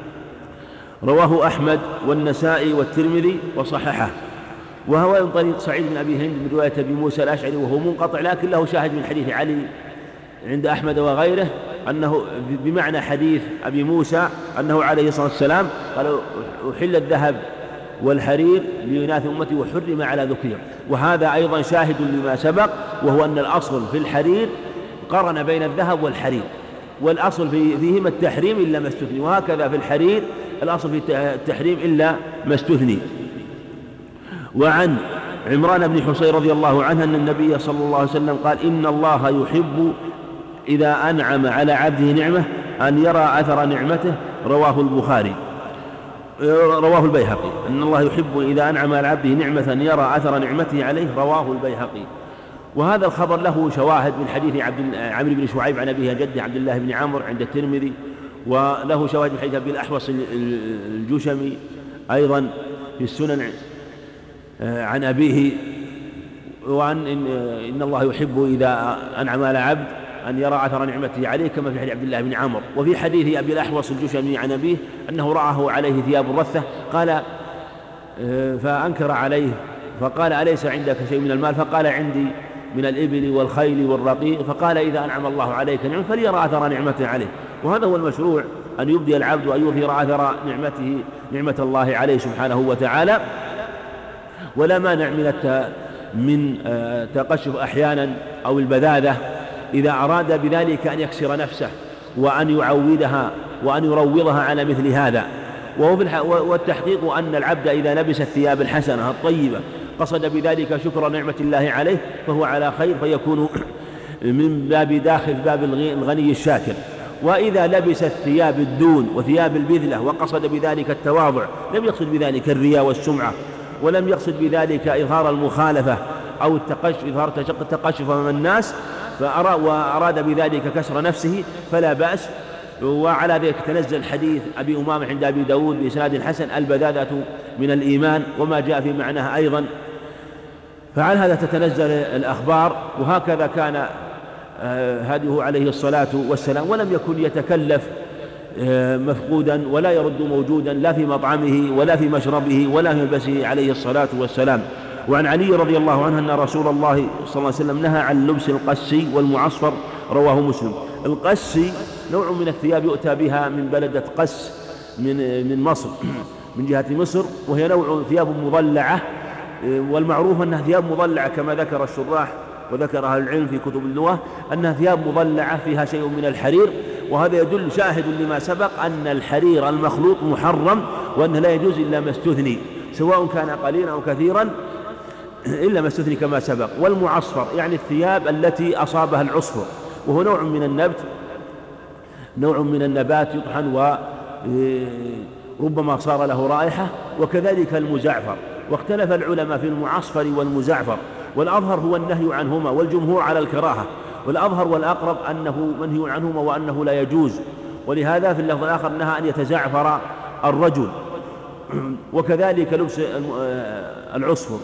رواه أحمد والنسائي والترمذي وصححه. وهو من طريق سعيد بن أبي هند من رواية أبي موسى الأشعري وهو منقطع، لكن له شاهد من حديث علي عند أحمد وغيره أنه بمعنى حديث أبي موسى أنه عليه الصلاة والسلام قال: أحل الذهب والحرير لإناث أمتي وحرم على ذكورها. وهذا أيضا شاهد لما سبق، وهو أن الأصل في الحرير قرن بين الذهب والحرير، والأصل فيهما التحريم إلا ما استثني، وهكذا في الحرير الأصل في التحريم إلا ما استثني. وعن عمران بن حصين رضي الله عنه أن النبي صلى الله عليه وسلم قال: إن الله يحب إذا أنعم على عبده نعمة أن يرى أثر نعمته. رواه البخاري رواه البيهقي. إن الله يحب إذا أنعم على عبده نعمة أن يرى أثر نعمته عليه. رواه البيهقي. وهذا الخبر له شواهد من حديث عبد عمرو بن شعيب عن أبيه جده عبد الله بن عمرو عند الترمذي، وله شواهد من حديث أبي الأحوص الجشمي أيضا في السنن عن أبيه، وأن إن الله يحب إذا أنعم على عبد أن يرى أثر نعمته عليه، كما في حديث عبد الله بن عمرو. وفي حديث أبي الأحوص الجشمي عن أبيه أنه رآه عليه ثياب رثة، قال فأنكر عليه فقال: أليس عندك شيء من المال؟ فقال: عندي من الإبل والخيل والرقيق. فقال: إذا أنعم الله عليك نعمة فليرى أثر نعمته عليه. وهذا هو المشروع، أن يبدي العبد وأن يظهر أثر نعمته نعمة الله عليه سبحانه وتعالى، ولا مانع من من تقشف أحيانا أو البذاذة إذا أراد بذلك أن يكسر نفسه وأن يعودها وأن يروضها على مثل هذا. والتحقيق أن العبد إذا لبس الثياب الحسنة الطيبة قصد بذلك شكر نعمة الله عليه فهو على خير، فيكون من باب داخل باب الغني الشاكر. وإذا لبس الثياب الدون وثياب البذلة وقصد بذلك التواضع لم يقصد بذلك الرياء والسمعة، ولم يقصد بذلك إظهار المخالفة أو التقشف، إظهار التقشف أمام الناس، وأراد بذلك كسر نفسه فلا بأس. وعلى ذلك تنزل حديث أبي أمامة عند أبي داود بإسناد حسن: البذاذة من الإيمان، وما جاء في معناها أيضا. فعلى هذا تتنزل الأخبار، وهكذا كان هديه عليه الصلاة والسلام، ولم يكن يتكلف مفقودا ولا يرد موجودا لا في مطعمه ولا في مشربه ولا في ملبسه عليه الصلاة والسلام. وعن علي رضي الله عنه أن رسول الله صلى الله عليه وسلم نهى عن لبس القسي والمعصفر، رواه مسلم. القسي نوع من الثياب يؤتى بها من بلدة قس من من مصر من جهة مصر، وهي نوع ثياب مضلعة، والمعروف أنها ثياب مضلعة كما ذكر الشراح وذكر أهل العلم في كتب اللغة أنها ثياب مضلعة فيها شيء من الحرير، وهذا يدل شاهد لما سبق أن الحرير المخلوط محرم، وأنه لا يجوز إلا ما استثني سواء كان قليلا أو كثيرا إلا ما استثني كما سبق. والمعصفر يعني الثياب التي أصابها العصفر، وهو نوع من النبت نوع من النبات يطحن وربما صار له رائحة، وكذلك المزعفر. واختلف العلماء في المعصفر والمزعفر، والأظهر هو النهي عنهما، والجمهور على الكراهة، والأظهر والأقرب أنه منهي عنهما وأنه لا يجوز. ولهذا في اللفظ الآخر نهى أن يتزعفر الرجل، وكذلك لبس العصفر.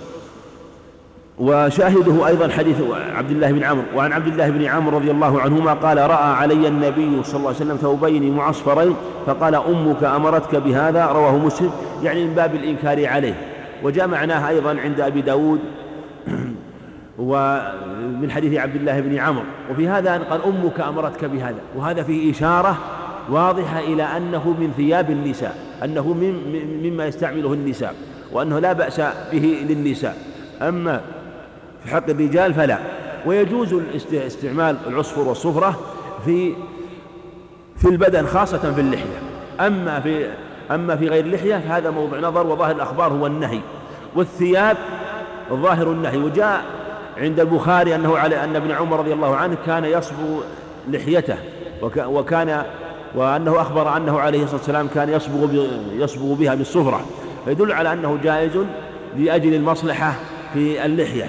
وشاهده أيضا حديث عبد الله بن عمرو. وعن عبد الله بن عمرو رضي الله عنهما قال: رأى علي النبي صلى الله عليه وسلم ثوبين معصفرين فقال: أمك أمرتك بهذا، رواه مسلم، يعني من باب الإنكار عليه. وجاء معناه أيضا عند أبي داود ومن حديث عبد الله بن عمرو. وفي هذا أن قال: أمك أمرتك بهذا، وهذا فيه إشارة واضحة إلى أنه من ثياب النساء، أنه مما يستعمله النساء، وأنه لا بأس به للنساء، أما في حق الرجال فلا. ويجوز استعمال العصفر والصفرة في في البدن خاصة في اللحية، أما في أما في غير اللحية فهذا موضوع نظر، وظاهر الأخبار هو النهي. والثياب الظاهر النهي. وجاء عند البخاري أنه على أن ابن عمر رضي الله عنه كان يصبغ لحيته، وكان وأنه أخبر أنه عليه الصلاة والسلام كان يصبغ يصبغ بها بالصفرة، فيدل على أنه جائز لأجل المصلحة في اللحية.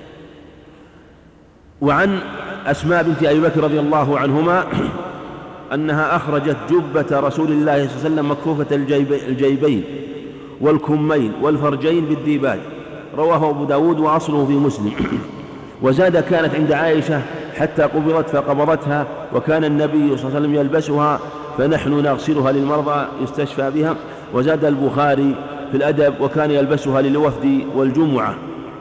وعن أسماء بنت أبي بكر رضي الله عنهما أنها أخرجت جبة رسول الله صلى الله عليه وسلم مكفوفة الجيبين والكمين والفرجين بالديباج، رواه أبو داود وأصله في مسلم. وزاد: كانت عند عائشة حتى قبضت فقبضتها، وكان النبي صلى الله عليه وسلم يلبسها فنحن نغسلها للمرضى يستشفى بها. وزاد البخاري في الأدب: وكان يلبسها للوفد والجمعة.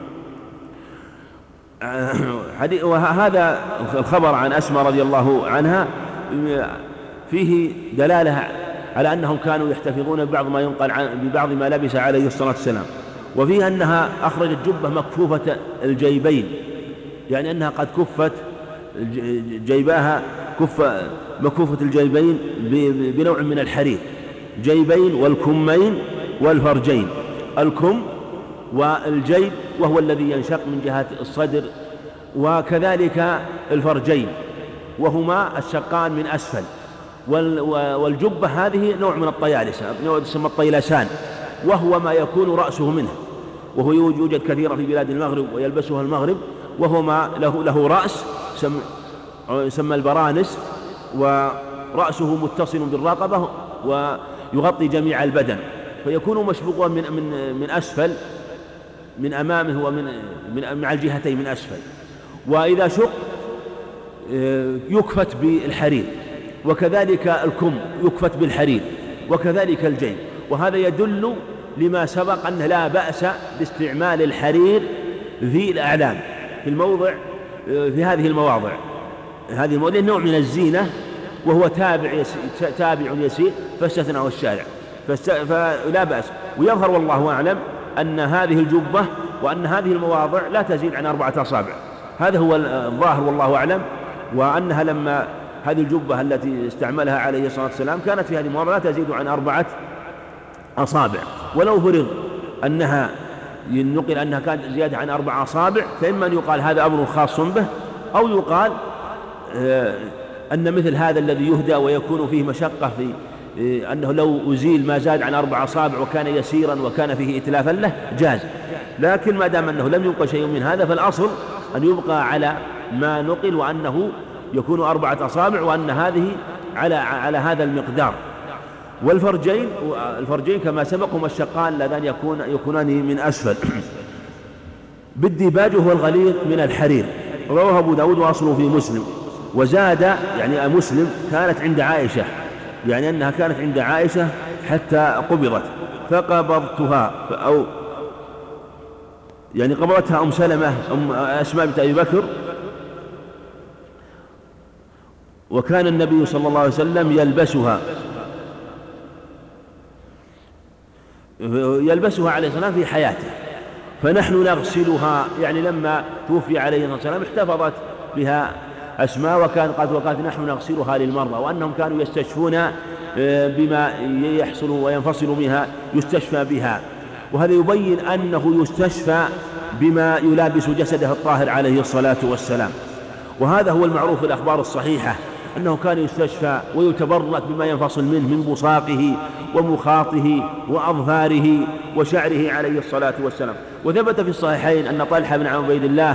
وهذا الخبر عن أسماء رضي الله عنها فيه دلالة على أنهم كانوا يحتفظون ببعض ما ينقل عن ببعض ما لبس عليه الصلاة والسلام. وفيه أنها أخرجت جبة مكفوفة الجيبين، يعني أنها قد كفت جيباها كف مكفوفة الجيبين بنوع من الحرير، جيبين والكمين والفرجين. الكم والجيب وهو الذي ينشق من جهة الصدر، وكذلك الفرجين وهما الشقان من أسفل. والجبة هذه نوع من الطيالسة، نوع يسمى الطيلسان، وهو ما يكون رأسه منه، وهو يوجد كثيرا في بلاد المغرب ويلبسها المغرب، وهو ما له, له رأس يسمى البرانس، ورأسه متصل بالرقبة ويغطي جميع البدن، فيكون مشبوقا من, من, من أسفل من أمامه ومن من مع الجهتين من أسفل. وإذا شق يكفت بالحرير، وكذلك الكم يكفت بالحرير، وكذلك الجيب. وهذا يدل لما سبق أنه لا بأس باستعمال الحرير في الأعلام في الموضع في هذه المواضع هذه المواضع نوع من الزينة، وهو تابع يسير تابع يسير فاستثناه الشارع، فلا بأس. ويظهر والله أعلم أن هذه الجبة وأن هذه المواضع لا تزيد عن أربعة أصابع، هذا هو الظاهر والله أعلم. وأنها لما هذه الجبة التي استعملها عليه الصلاة والسلام كانت في هذه المواضع لا تزيد عن أربعة أصابع. ولو فرض أنها ينقل أنها كانت زيادة عن أربع أصابع، فإما أن يقال هذا أمر خاص به، أو يقال أن مثل هذا الذي يهدى ويكون فيه مشقة في أنه لو أزيل ما زاد عن أربع أصابع وكان يسيرا وكان فيه إتلافا له جاز، لكن ما دام أنه لم يبقى شيء من هذا فالأصل أن يبقى على ما نقل وأنه يكون أربعة أصابع وأن هذه على على هذا المقدار. والفرجين الفرجين كما سبق هما الشقان اللذان يكون يكونان من أسفل. بالديباج هو الغليظ من الحرير، رواه أبو داود وأصله في مسلم. وزاد يعني مسلم كانت عند عائشة، يعني أنها كانت عند عائشة حتى قبضت فقبضتها أو يعني قبضتها أم سلمة أم أسماء بنت أبي بكر، وكان النبي صلى الله عليه وسلم يلبسها يلبسها عليه الصلاة والسلام في حياته، فنحن نغسلها، يعني لما توفي عليه الصلاة والسلام احتفظت بها أسماء وكان قد وقالت نحن نغسلها للمرضى، وأنهم كانوا يستشفون بما يحصل وينفصل منها يستشفى بها، وهذا يبين أنه يستشفى بما يلابس جسده الطاهر عليه الصلاة والسلام. وهذا هو المعروف في الأخبار الصحيحة أنه كان يستشفى ويتبرك بما ينفصل منه من بصاقه ومخاطه وأظفاره وشعره عليه الصلاة والسلام. وثبت في الصحيحين أن طلحة بن عبيد الله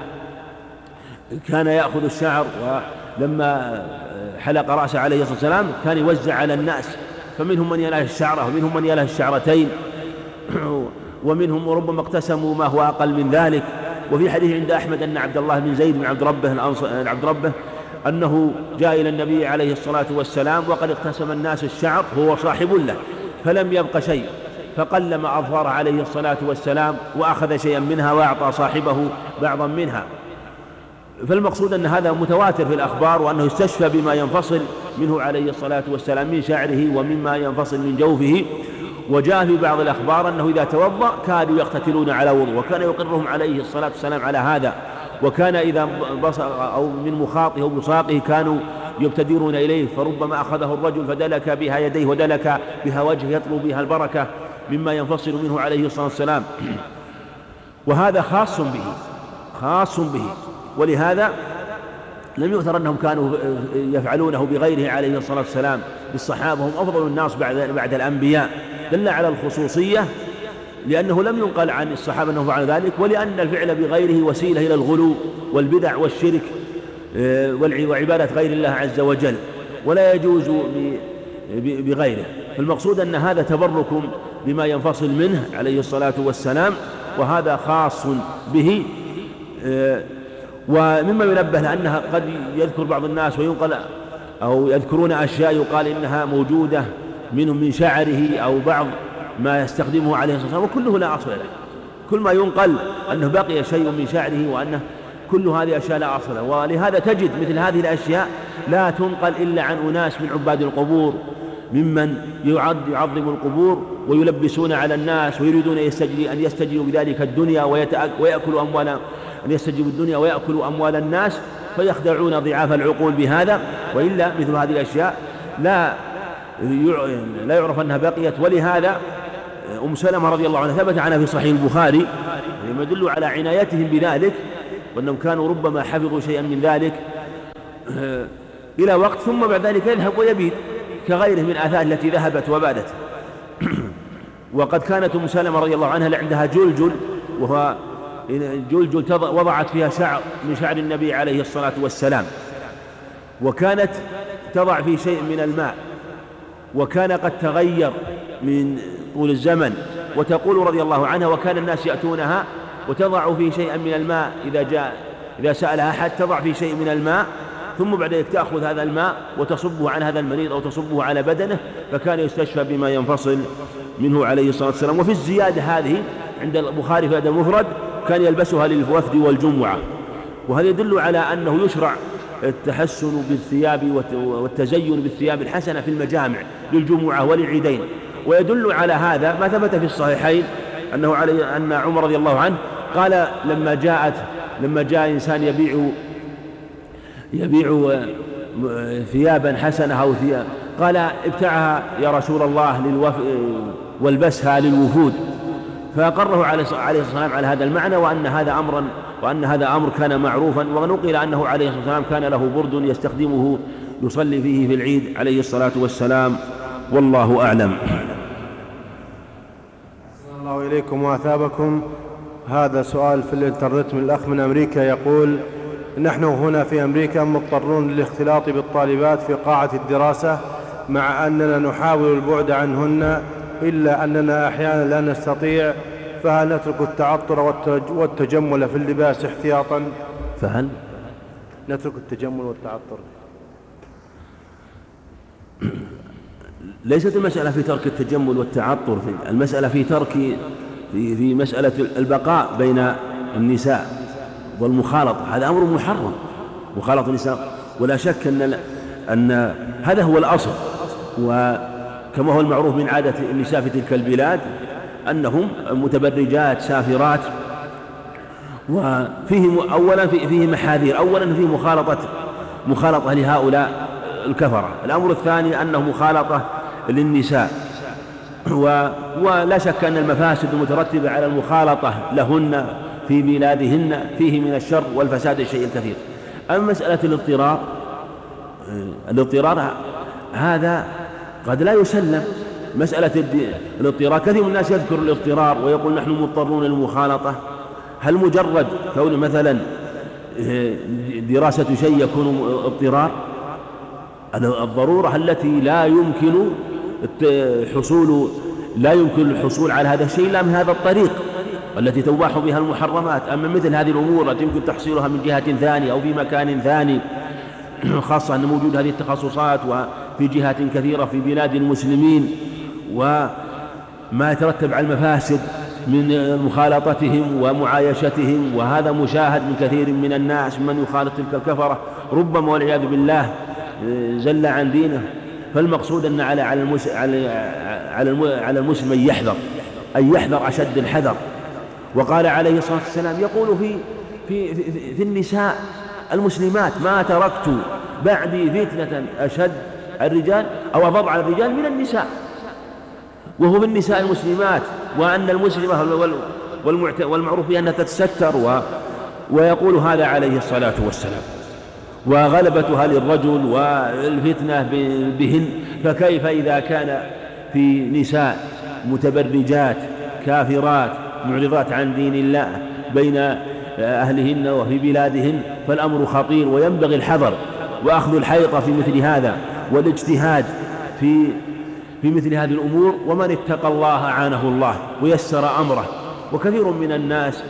كان يأخذ الشعر، ولما حلق رأسه عليه الصلاة والسلام كان يوزع على الناس، فمنهم من يله الشعرة ومنهم من يله الشعرتين ومنهم ربما اقتسموا ما هو أقل من ذلك. وفي حديث عند أحمد أن عبد الله بن زيد بن عبد ربه عبد ربه أنه جاء إلى النبي عليه الصلاة والسلام وقد اقتسم الناس الشعر هو صاحب له فلم يبق شيء، فقلم أظفار عليه الصلاة والسلام وأخذ شيئا منها وأعطى صاحبه بعضا منها. فالمقصود أن هذا متواتر في الأخبار، وأنه استشفى بما ينفصل منه عليه الصلاة والسلام من شعره ومما ينفصل من جوفه. وجاء في بعض الأخبار أنه إذا توضأ كانوا يقتتلون على وضوء، وكان يقرهم عليه الصلاة والسلام على هذا، وكان إذا بصق أو من مخاطه أو بصاقه كانوا يبتدرون إليه، فربما أخذه الرجل فدلك بها يديه ودلك بها وجهه يطلب بها البركة مما ينفصل منه عليه الصلاة والسلام. وهذا خاص به خاص به ولهذا لم يؤثر أنهم كانوا يفعلونه بغيره عليه الصلاة والسلام. بالصحابة هم أفضل الناس بعد, بعد الأنبياء، دل على الخصوصية لأنه لم ينقل عن الصحابة أنه فعل ذلك، ولأن الفعل بغيره وسيلة إلى الغلو والبدع والشرك وعبادة غير الله عز وجل، ولا يجوز بغيره. فالمقصود أن هذا تبرك بما ينفصل منه عليه الصلاة والسلام، وهذا خاص به. ومما ينبه لأنها قد يذكر بعض الناس وينقل أو يذكرون أشياء يقال إنها موجودة منهم من شعره أو بعض ما يستخدمه عليه الصلاة والسلام، وكله لا أصل له. كل ما ينقل أنه بقي شيء من شعره وأنه كل هذه أشياء لا أصل له. ولهذا تجد مثل هذه الأشياء لا تنقل إلا عن أناس من عباد القبور، ممن يعظم القبور ويلبسون على الناس ويريدون أن يستجلوا بذلك الدنيا ويأكلوا أموال أن يستجيبوا الدنيا ويأكلوا أموال الناس، فيخدعون ضعاف العقول بهذا. وإلا مثل هذه الأشياء لا لا يعرف أنها بقيت. ولهذا أم سلمة رضي الله عنها ثبت عنها في صحيح البخاري لما يدل على عنايتهم بذلك، وأنهم كانوا ربما حفظوا شيئا من ذلك إلى وقت ثم بعد ذلك يذهب ويبيد كغيره من آثار التي ذهبت وبادت. وقد كانت أم سلمة رضي الله عنها عندها جلجل، وهو جلجل وضعت فيها شعر من شعر النبي عليه الصلاة والسلام، وكانت تضع في شيء من الماء، وكان قد تغير من طول الزمن. وتقول رضي الله عنها وكان الناس يأتونها وتضع في شيء من الماء، إذا جاء إذا سألها أحد تضع في شيء من الماء ثم بعد ذلك تأخذ هذا الماء وتصبه عن هذا المريض أو تصبه على بدنه، فكان يستشفى بما ينفصل منه عليه الصلاة والسلام. وفي الزيادة هذه عند البخاري في هذا المفرد كان يلبسها للوفد والجمعة، وهذا يدل على أنه يشرع التحسن بالثياب والتزين بالثياب الحسنة في المجامع للجمعة وللعيدين. ويدل على هذا ما ثبت في الصحيحين أنه علي أن عمر رضي الله عنه قال لما جاءت لما جاء إنسان يبيع يبيع ثيابا حسنة أو ثياب، قال ابتعها يا رسول الله للوف... والبسها للوفود، فأقره عليه الصلاة والسلام على هذا المعنى، وأن هذا أمرا وأن هذا أمر كان معروفا. ونقل أنه عليه الصلاة والسلام كان له برد يستخدمه يصلي فيه في العيد عليه الصلاة والسلام، والله أعلم. أحسن الله إليكم وأثابكم. هذا سؤال في الإنترنت من الأخ من أمريكا يقول: نحن هنا في أمريكا مضطرون للاختلاط بالطالبات في قاعة الدراسة، مع أننا نحاول البعد عنهن إلا أننا أحيانا لا نستطيع، فهل نترك التعطر والتجمل في اللباس احتياطا؟ فهل نترك التجمل والتعطر؟ ليست المسألة في ترك التجمل والتعطر، في المسألة في ترك في, في مسألة البقاء بين النساء والمخالطة. هذا أمر محرم، مخالطة النساء، ولا شك أن أن هذا هو الأصل. وكما هو المعروف من عادة النساء في تلك البلاد أنهم متبرجات سافرات، وفيه أولا فيه محاذير، أولا فيه مخالطة مخالطة لهؤلاء الكفرة. الأمر الثاني أنه مخالطة للنساء، ولا شك أن المفاسد المترتبة على المخالطة لهن في بلادهن فيه من الشر والفساد الشيء الكثير. أما مسألة الاضطرار الاضطرار هذا قد لا يسلم. مسألة الاضطرار كثير من الناس يذكر الاضطرار ويقول نحن مضطرون للمخالطة. هل مجرد كون مثلا دراسة شيء يكون اضطرار؟ الضرورة التي لا يمكن الحصول لا يمكن الحصول على هذا الشيء إلا من هذا الطريق التي تباح بها المحرمات. أما مثل هذه الأمور التي يمكن تحصيلها من جهة ثانية أو في مكان ثاني، خاصة أن موجود هذه التخصصات وفي جهات كثيرة في بلاد المسلمين، وما يترتب على المفاسد من مخالطتهم ومعايشتهم، وهذا مشاهد من كثير من الناس من يخالط تلك الكفرة ربما والعياذ بالله زل عن دينه. فالمقصود أن على على المسلم أن يحذر أن يحذر أشد الحذر. وقال عليه الصلاة والسلام يقول في في في, في النساء المسلمات: ما تركت بعدي فتنة أشد الرجال أو أضر على الرجال من النساء. وهو بالنساء المسلمات، وأن المسلمة والمعروف بها أنها تتستر، ويقول هذا عليه الصلاة والسلام. وغلبتها للرجل والفتنة بهن، فكيف إذا كان في نساء متبرجات كافرات معرضات عن دين الله بين أهلهن وفي بلادهن؟ فالأمر خطير، وينبغي الحذر وأخذ الحيطة في مثل هذا والاجتهاد في في مثل هذه الأمور. ومن اتقى الله أعانه الله ويسر أمره. وكثير من الناس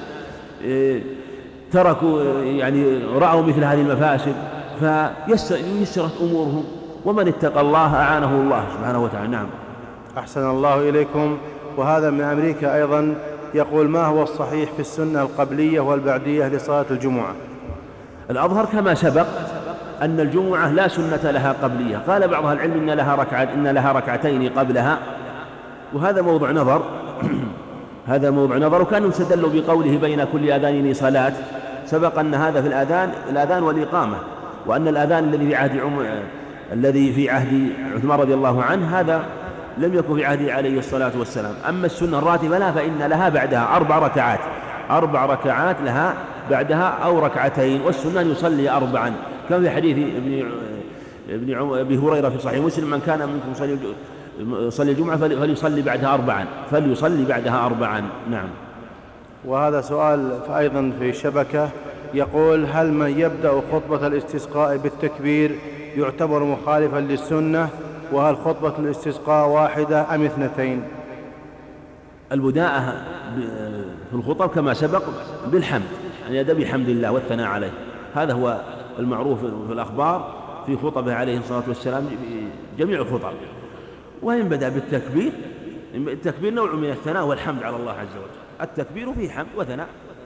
تركوا يعني رأوا مثل هذه المفاسد فيسرت أمورهم، ومن اتقى الله أعانه الله سبحانه وتعالى. نعم. أحسن الله إليكم. وهذا من أمريكا أيضا يقول: ما هو الصحيح في السنة القبلية والبعدية لصلاة الجمعة؟ الأظهر كما سبق أن الجمعة لا سنة لها قبلية. قال بعض أهل العلم إن لها ركعة إن لها ركعتين قبلها، وهذا موضع نظر هذا موضع نظر. وكانوا استدلوا بقوله: بين كل أذانين صلاة. سبق أن هذا في الأذان الأذان والإقامة، وأن الأذان الذي في عهد عم... الذي في عهد عثمان رضي الله عنه هذا لم يكن في عهده عليه الصلاة والسلام. أما السنة الراتبة لها فإن لها بعدها أربع ركعات أربع ركعات لها بعدها أو ركعتين، والسنة يصلي أربعا، كما في حديث ابن ابن أبي هريرة في صحيح مسلم: من كان منكم يصلي الجمعة فليصلي بعدها أربعا فليصلي بعدها أربعا. نعم. وهذا سؤال أيضا في شبكة يقول: هل من يبدأ خطبة الاستسقاء بالتكبير يعتبر مخالفا للسنة؟ وهل خطبة الاستسقاء واحدة أم اثنتين؟ البداءة في الخطب كما سبق بالحمد، أن يبدأ بحمد الله والثناء عليه. هذا هو المعروف في الأخبار في خطبه عليه الصلاة والسلام جميع الخطب. وإن بدأ بالتكبير، التكبير نوع من الثناء والحمد على الله عز وجل. التكبير فيه حمد وثناء